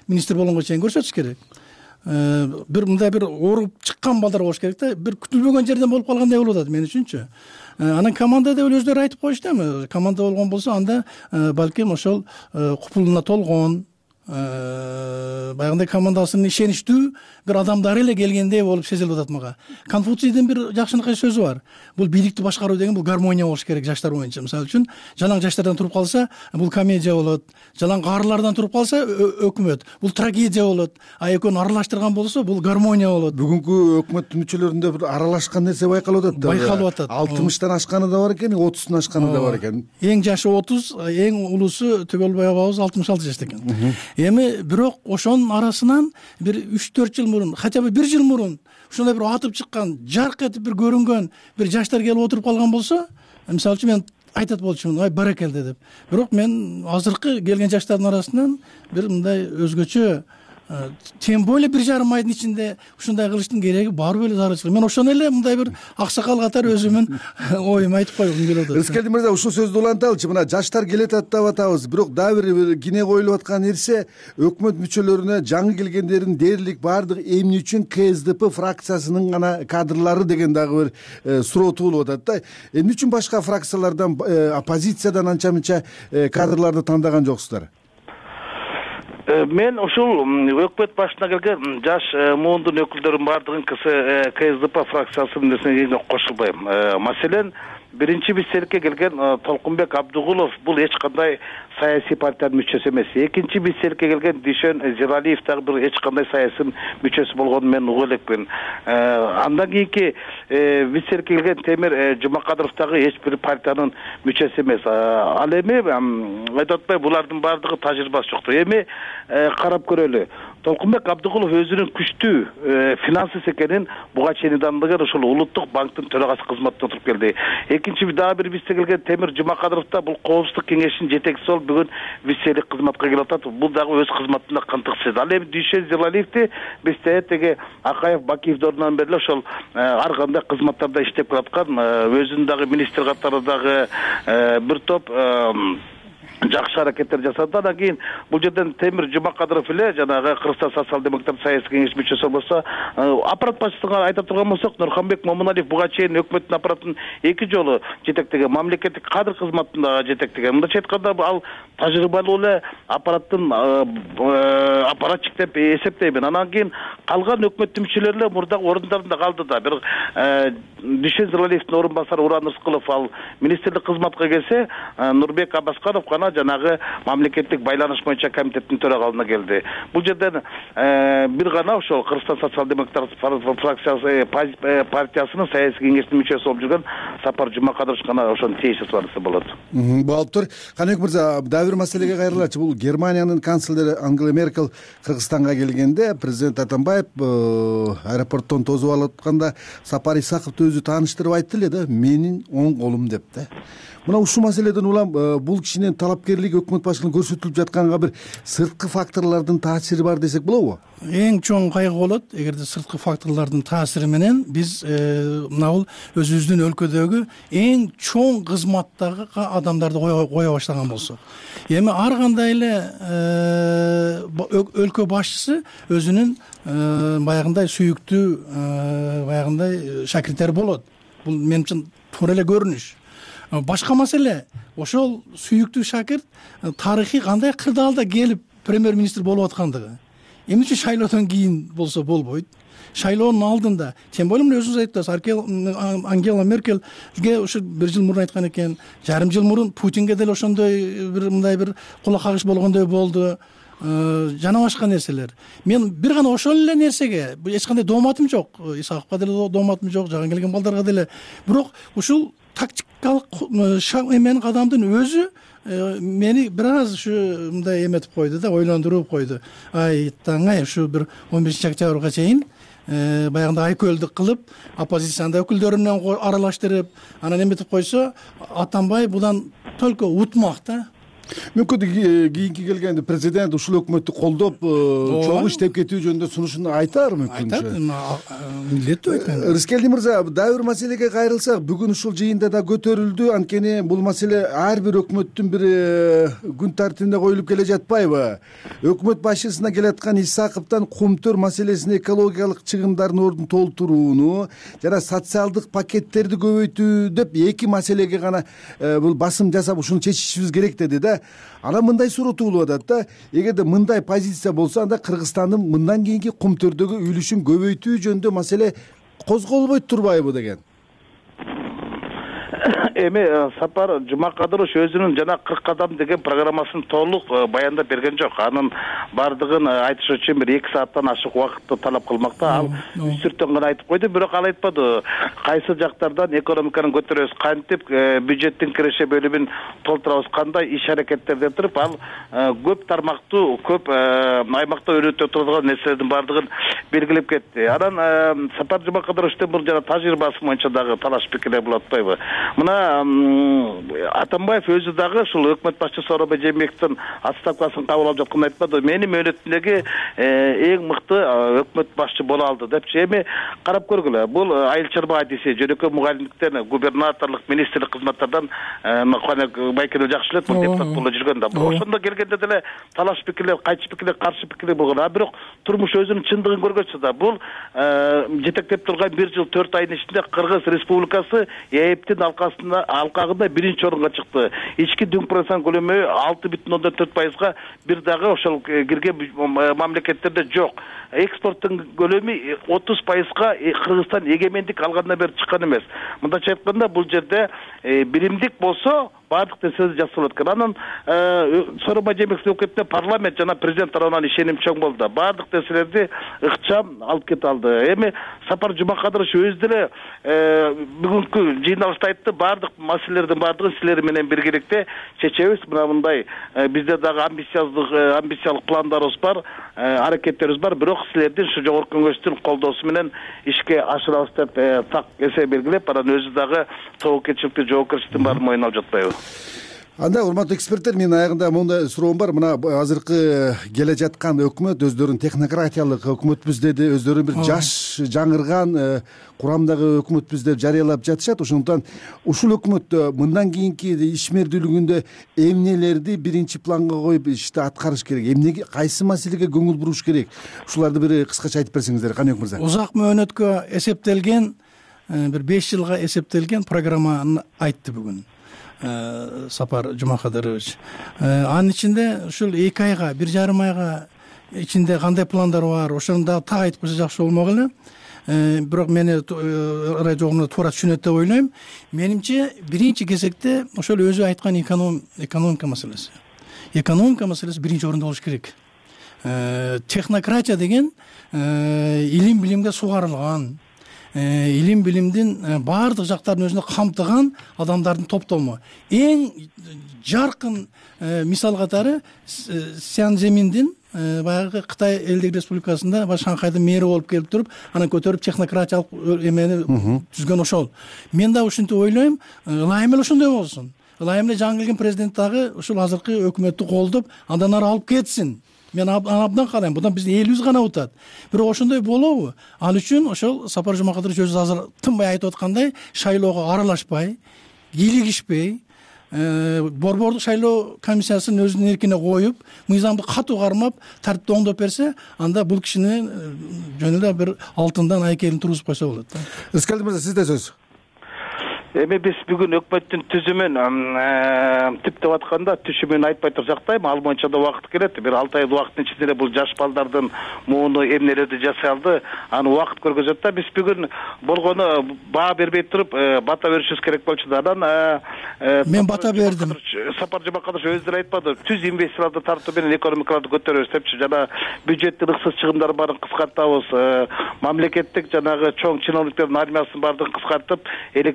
министр болгонго чейин көрсөтүш керек. Бир мындай бир ооруп чыккан балдар болуш керек да, бир күтүлбөгөн жерден болуп калгандай болуп атат мен үчүнчү. Анан команда деп эле өздөрү айтып коюшту, эми команда болгон болсо анда балким ошол купулуна толгон, баягындай командасынын ишеничтүү бир адамдары эле келгендей болуп сезилип атат мага. Конфуцийдин бир жакшынакай сөзү бар. Бул бийликти башкаруу деген бул гармония болуш керек жаштар боюнча. Мисалы үчүн, жалаң жаштардан туруп калса, бул комедия болот. Жалаң карылардан туруп калса, өкмөт. Бул трагедия болот. А экөөнү аралаштырган болсо, бул гармония болот. Бүгүнкү өкмөт мүчөлөрүндө бир аралашкан нерсе байкалып атат да. Байкалып атат. алтымыштан ашканы да бар экен, отуздан ашканы да бар экен. Эң жашы отуз, эң улуусу Төгөлбай абабыз алтымыш алты жашта экен. Эми бирок ошонун арасынан бир үч төрт жыл мурун, хотя бы бир жыл мурун ушундай бир атып чыккан, жарк этип бир көрүнгөн бир жаштар келип отуруп калган болсо, мисалы үчүн мен айтат болчумун, ай баракелде деп. Бирок мен азыркы келген жаштардын арасынан бир мындай өзгөчө, тем более бир жарым айдын ичинде ушундай кылыштын кереги бар беле зарылчылык. Мен ошону эле мындай бир аксакал катары өзүмүн оюмду айтып койгум келип атат. Рыскелди мырза, ушул сөздү уланталычы. Мына жаштар келет деп атабыз, бирок дагы бир кине коюлуп аткан нерсе, өкмөт мүчөлөрүнө жаңы келгендердин дээрлик баардыгы эмне үчүн КСДП фракциясынын гана кадрлары деген дагы бир суроо туулуп атат да. Эмне үчүн башка фракциялардан, оппозициядан анча мынча кадрларды тандаган жоксуздар? Мен ушул өкмөт башына келген жаш муундун өкүлдөрүнүн баардыгын КСДП фракциясынын несине кошулбайм. Маселен, биринчи бисселикке келген Толкунбек Абдыгулов бул эч кандай саясий партиянын мүчөсү эмес. Экинчи бисселикке келген Дүйшөн Зиралиев дагы бир эч кандай саясий мүчөсү болгонун мен угуп элекмин. Андан кийинки бисселикке келген Темир Жумакадыров дагы эч бир партиянын мүчөсү эмес. Ал эми айтып атпай, булардын баардыгы тажрыйбасы жок. Эми карап көрөлү. Толкунбек Абдыгулов өзүнүн күчтүү финансист экенин буга чейин дандыгын ушул Улуттук банктын төрагасы кызматына туруп келди. Экинчи дагы бир биссе келген Темир Жумакадыров да бул коопсуздук кеңешинин жетекчиси болуп бүгүн бисселик кызматка келип атат. Бул дагы өз кызматында кантыксыз. Ал эми Дүйшөн Зиралиевди бисте теге Акаев Бакиев дорунан бери ошол ар кандай кызматтарда иштеп келаткан, өзүнүн дагы министр катары дагы бир топ жакшы аракеттер жасады. Андан кийин бул жерден Темир Жумакадыров эле жанагы Кыргызстан социал-демократ саясий кеңеш мүчөсү болсо, аппарат башчысына айтып турган болсок, Нурханбек Момуналиев буга чейин өкмөттүн аппаратын эки жолу жетектеген, мамлекеттик кадр кызматында жетектеген. Мындайча айтканда, ал тажрыйбалуу эле аппараттын аппаратчик деп эсептеймин. Анан кийин калган өкмөттүн мүчөлөрү эле мурдагы орундарында калды да. Бир Дүйшөн Зиралиевдин орун басары Уран Рыскулов ал министрлик кызматка келсе, Нурбек Абасканов гана жанагы мамлекеттик байланыш боюнча комитеттин төрагалына келди. Бул жерден бир гана ошол Кыргызстан социал-демократ фракциясы партиясынын саясий кеңештин мүчөсү болуп жүргөн Сапар Жумакадыров гана ошонун тийиштүү барысы болот. Болуп тур. Каныбек мырза, дагы бир маселеге кайрылачы. Бул Германиянын канцлери Ангела Меркель Кыргызстанга келгенде президент Атамбаев аэропорттон тосуп алып атканда Сапар Исаковду өзү тааныштырып айтты эле да, менин оң колум деп да. Мына ушул маселеден улам бул кишинин талапкерлиги өкмөт башчылыгына көрсөтүлүп жатканга бир сырткы факторлордун таасири бар десек болобу? Эң чоң кайгы болот эгерде сырткы факторлордун таасири менен биз мына бул өзүбүздүн өлкөдөгү эң чоң кызматтагы адамдарды кое баштаган болсок. Эми ар кандай эле өлкө башчысы өзүнүн баягындай сүйүктүү баягындай шакирттери болот. Бул мен үчүн туура эле көрүнүш. Башка маселе, ошол сүйүктүү шакирт тарыхый кандай кырдаалда келип премьер-министр болуп аткандыгы. Эмне үчүн шайлоодон кийин болсо болбойт? Шайлоонун алдында, тем более мына өзүңүз айттыңыз, Ангела Меркельге ушу бир жыл мурун айткан экен, жарым жыл мурун Путинге деле ошондой бир мындай бир кулак кагыш болгондой болду. Жана башка нерселер. Мен бир гана ошол эле нерсеге эч кандай дооматым жок. Исаковго деле дооматым жок, жаган келген балдарга деле. Бирок ушул тактикалык эмен кадамдын өзү мени бир аз ушу мындай эметип койду да, ойлондуруп койду. Ай таңай, ушу бир он бешинчи октябрга чейин баягында айкөлдүк кылып, оппозициянын өкүлдөрү менен аралаштырып, анан эметип койсо, Атамбай будан только утмак да. мүмкүн кийинки келгенде президент ушул өкмөттү колдоп чогуу иштеп кетүү жөнүндө сунушун айтаар мүмкүн. Айтат, милдеттүү айткан. Рыскелди мырза, дагы бир маселеге кайрылсак, бүгүн ушул жыйында да көтөрүлдү. Анткени бул маселе ар бир өкмөттүн бир күн тартибине коюлуп келе жатпайбы? Өкмөт башчысына келаткан Исаковдон Кумтөр маселесин экологиялык чыгымдардын ордун толтурууну жана социалдык пакеттерди көбөйтүү деп эки маселеге гана бул басым жасап ушуну чечишибиз керек деди да. Анан мындай суроо туулуп атат да, эгерде мындай позиция болсо, анда Кыргызстандын мындан кийинки Кумтөрдөгү үлүшүн көбөйтүү жөнүндө маселе козголбойт турбайбы деген. Эми Сапар Жумакадырович өзүнүн жана кырк кадам деген программасын толук баяндап берген жок. Анын бардыгын айтыш үчүн бир эки сааттан ашык убакытты талап кылмакта. Ал үстүртөн гана айтып койду, бирок ал айтпады кайсы жактардан экономиканы көтөрөбүз, кантип бюджеттин киреше бөлүмүн толтурабыз, кандай иш аракеттер деп туруп, ал көп тармактуу, көп аймакта өрөтө турган нерселердин бардыгын белгилеп кетти. Анан Сапар Жумакадыровичтин бул жана тажрыйбасы боюнча дагы талаш пикирлер болуп атпайбы? Мына Атамбаев өзү дагы ушул өкмөт башчысы Сооронбай Жээнбековдун отставкасын кабыл алып жатканын айтпады. Менин мөөнөтүмдөгү эң мыкты өкмөт башчы боло алды депчи. Эми карап көргүлө. Бул айыл чарба адиси жөнөкөй мугалимдиктен, губернаторлук, министрлик кызматтардан Байкенов жакшы элет, бул депутат болуп жүргөн да. Ошондо келгенде деле талаш пикирлер, кайчы пикирлер, каршы пикирлер болгон. А бирок турмуш өзүнүн чындыгын көргөнчө да бул жетектеп турган бир жыл төрт айдын ичинде Кыргыз Республикасы ЭЭПтин алкагында биринчи орунга чыкты. Ички дүң процент көлөмү алты бүтүн ондон төрт пайызга бир дагы ошол кирген мамлекеттерде жок. Экспорттун көлөмү отуз пайызга Кыргызстан эгемендик алгандан бери чыккан эмес. Мындайча айтканда бул жерде биримдик болсо бардык нерселерди жасалып аткан. Анан Сооронбай Жээнбековдун өкмөтүнө парламент жана президент тарабынан ишеним чоң болду. Бардык нерселерди ыкчам алып кете алды. Эми Сапар Жумакадырович өзү деле бүгүнкү жыйналышта айтты, бардык маселелердин бардыгын силер менен биргеликте чечебиз. Мына мындай бизде дагы амбициялык амбициялык пландарыбыз бар, аракеттерибиз бар, бирок силердин ушу жогорку кеңештин колдоосу менен ишке ашырабыз деп так эсеп белгилеп, анан өзү дагы тобокелчиликти, жоопкерчиликтин баарын мойнуна алып жатпайбы? Анда урматтуу эксперттер, менин аягында моундай суроом бар. Мына азыркы келе жаткан өкмөт өздөрүн технократиялык өкмөтпүз деди, өздөрү бир жаш жаңырган курамдагы өкмөтпүз деп жарыялап жатышат. Ошондуктан ушул өкмөттө мындан кийинки ишмердүүлүгүндө эмнелерди биринчи планга коюп ишти аткарыш керек? Эмнеге, кайсы маселеге көңүл буруш керек? Ушуларды бир кыскача айтып берсеңиздер, Каныбек мырза. Узак мөөнөткө эсептелген, бир беш жылга эсептелген программаны айтты бүгүн Сапар Жумакадырович. Анын ичинде ушул эки айга, бир жарым айга ичинде кандай пландар бар, ошону дагы так айтып койсо жакшы болмок эле. Бирок мени радиогумда туура түшүнөт деп ойлойм. Менимче биринчи кезекте ошол өзү айткан экономика маселеси. Экономика маселеси биринчи орунда болуш керек. Технократия деген илим билимге сугарылган, илим билимдин баардык жактарын өзүнө камтыган адамдардын топтому. Эң жаркын мисал катары Сян Земиндин баягы Кытай Элдик Республикасында ба Шанхайдын мэри болуп келип туруп, анан көтөрүп технократиялык эмени түзгөн ошол. Мен да ушинтип ойлойм, ылайым эле ошондой болсун. Ылайым эле жаңы келген президент дагы ушул азыркы өкмөттү колдоп, андан ары алып кетсин. Мен абдан каалайм, будан биздин элибиз гана утат. Бирок ошондой болобу? Ал үчүн ошол Сапар Жумакадырович өзү азыр тынбай айтып аткандай, шайлоого аралашпай, кийлигишпей, борбордук шайлоо комиссиясын өзүнүн эркине коюп, мыйзамды катуу кармап, тартипти оңдоп берсе, анда бул кишини жөн эле бир алтындан айкелин тургузуп койсо болот да. Рыскелди мырза, сизде сөз. Эми биз бүгүн өкмөттүн түзүмүн типтеп атканда түшүмүн айтпай турсак дайым, ал боюнча да убакыт келет. Бир алты ай убакыттын ичинде бул жаш балдардын мууну эмнелерди жасай алды, аны убакыт көргөзөт да. Биз бүгүн болгону баа бербей туруп бата беришибиз керек болчу да. Анан мен бата бердим. Сапар Жумакадырович өзү деле айтпады, түз инвестицияларды тартуу менен экономикаларды көтөрөбүз депчи. Жана бюджеттин ыксыз чыгымдары баарын кыскартабыз, мамлекеттик жанагы чоң чиновниктердин армиясын баардыгын кыскартып, электрондук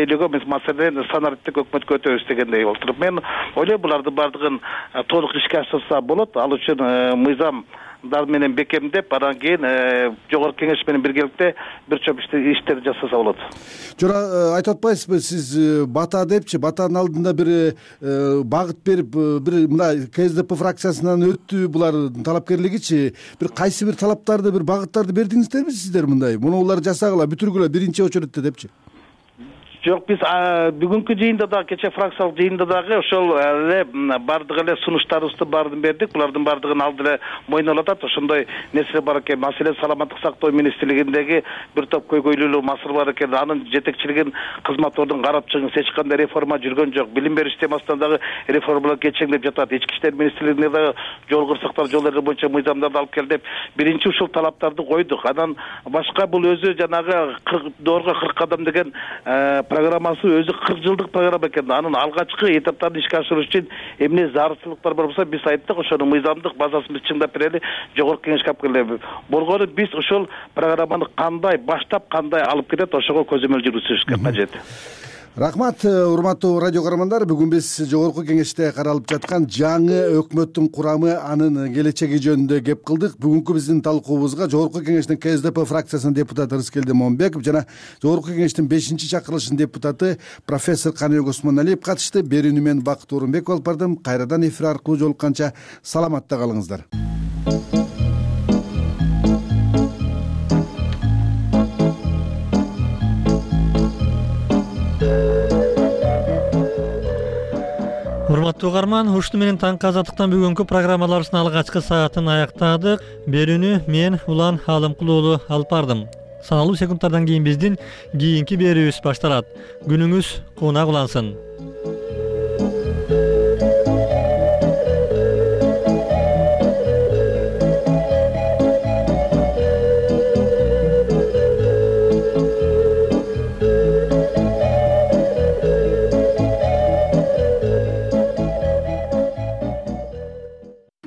көйгөйлөгө эмес маселени санариттик өкмөткө өтөбүз дегендей болуптур. Мен ойлойм булардын баардыгын толук ишке ашырса болот. Ал үчүн мыйзам дар менен бекемдеп, анан кийин жогорку кеңеш менен биргеликте бир топ иштерди жасаса болот. Жора айтып атпайсызбы, сиз бата депчи, батанын алдында бир багыт берип, бир мына КСДП фракциясынан өттү булар талапкерлигичи, бир кайсы бир талаптарды, бир багыттарды бердиңиздерби сиздер мындай? Мунуларды жасагыла, бүтүргүлө биринчи очередте депчи. Жок, биз бүгүнкү жыйында да, кече фракциялык жыйында дагы ошол эле бардык эле сунуштарыбызды баарын бердик. Булардын бардыгын алды эле мойнуна алат. Ошондой нерсе бар экен. Маселен, саламаттык сактоо министрлигиндеги бир топ көйгөйлүү маселе бар экен. Анын жетекчилигин кызматордун карап чыгыңыз. Эч кандай реформа жүргөн жок. Билим берүү системасында дагы реформалар кечеңдеп жатат. Ички иштер министрлигинде дагы жол кырсыктар, жол эрежелери боюнча мыйзамдарды алып кел деп биринчи ушул талаптарды койдук. Анан башка бул өзү жанагы доорго кырк кадам деген программасы өзү кырк жылдык программа экен. Анын алгачкы этаптарын ишке ашыруу үчүн эмне зарылчылыктар бар болсо, биз айттык, ошонун мыйзамдык базасын биз чыңдап берели, жогорку кеңешке алып келели. Болгону биз ошол программаны кандай баштап, кандай алып кетет, ошого көзөмөл жүргүзүшкө кажет. Рахмат, урматтуу радио көрөрмандар. Бүгүн биз жогорку кеңеште каралып жаткан жаңы өкмөттүн курамы, анын келечеги жөнүндө кеп кылдык. Бүгүнкү биздин талкуубузга жогорку кеңештин КСДП фракциясынын депутаты Рыскелди Момбеков жана жогорку кеңештин бешинчи чакырылышынын депутаты профессор Каныбек Осмоналиев катышты. Берүүнү мен Бакыт Орунбеков алып бардым. Кайрадан эфир аркылуу жолукканча саламатта калыңыздар. Урматтуу угарман, ушуну менен таңкы азаттыктан бүгүнкү программаларыбыздын алгачкы саатын аяктадык. Берүүнү мен Улан Алымкул уулу алып бардым. Саналуу секундтардан кийин биздин кийинки берүүбүз башталат. Күнүңүз кунак улансын.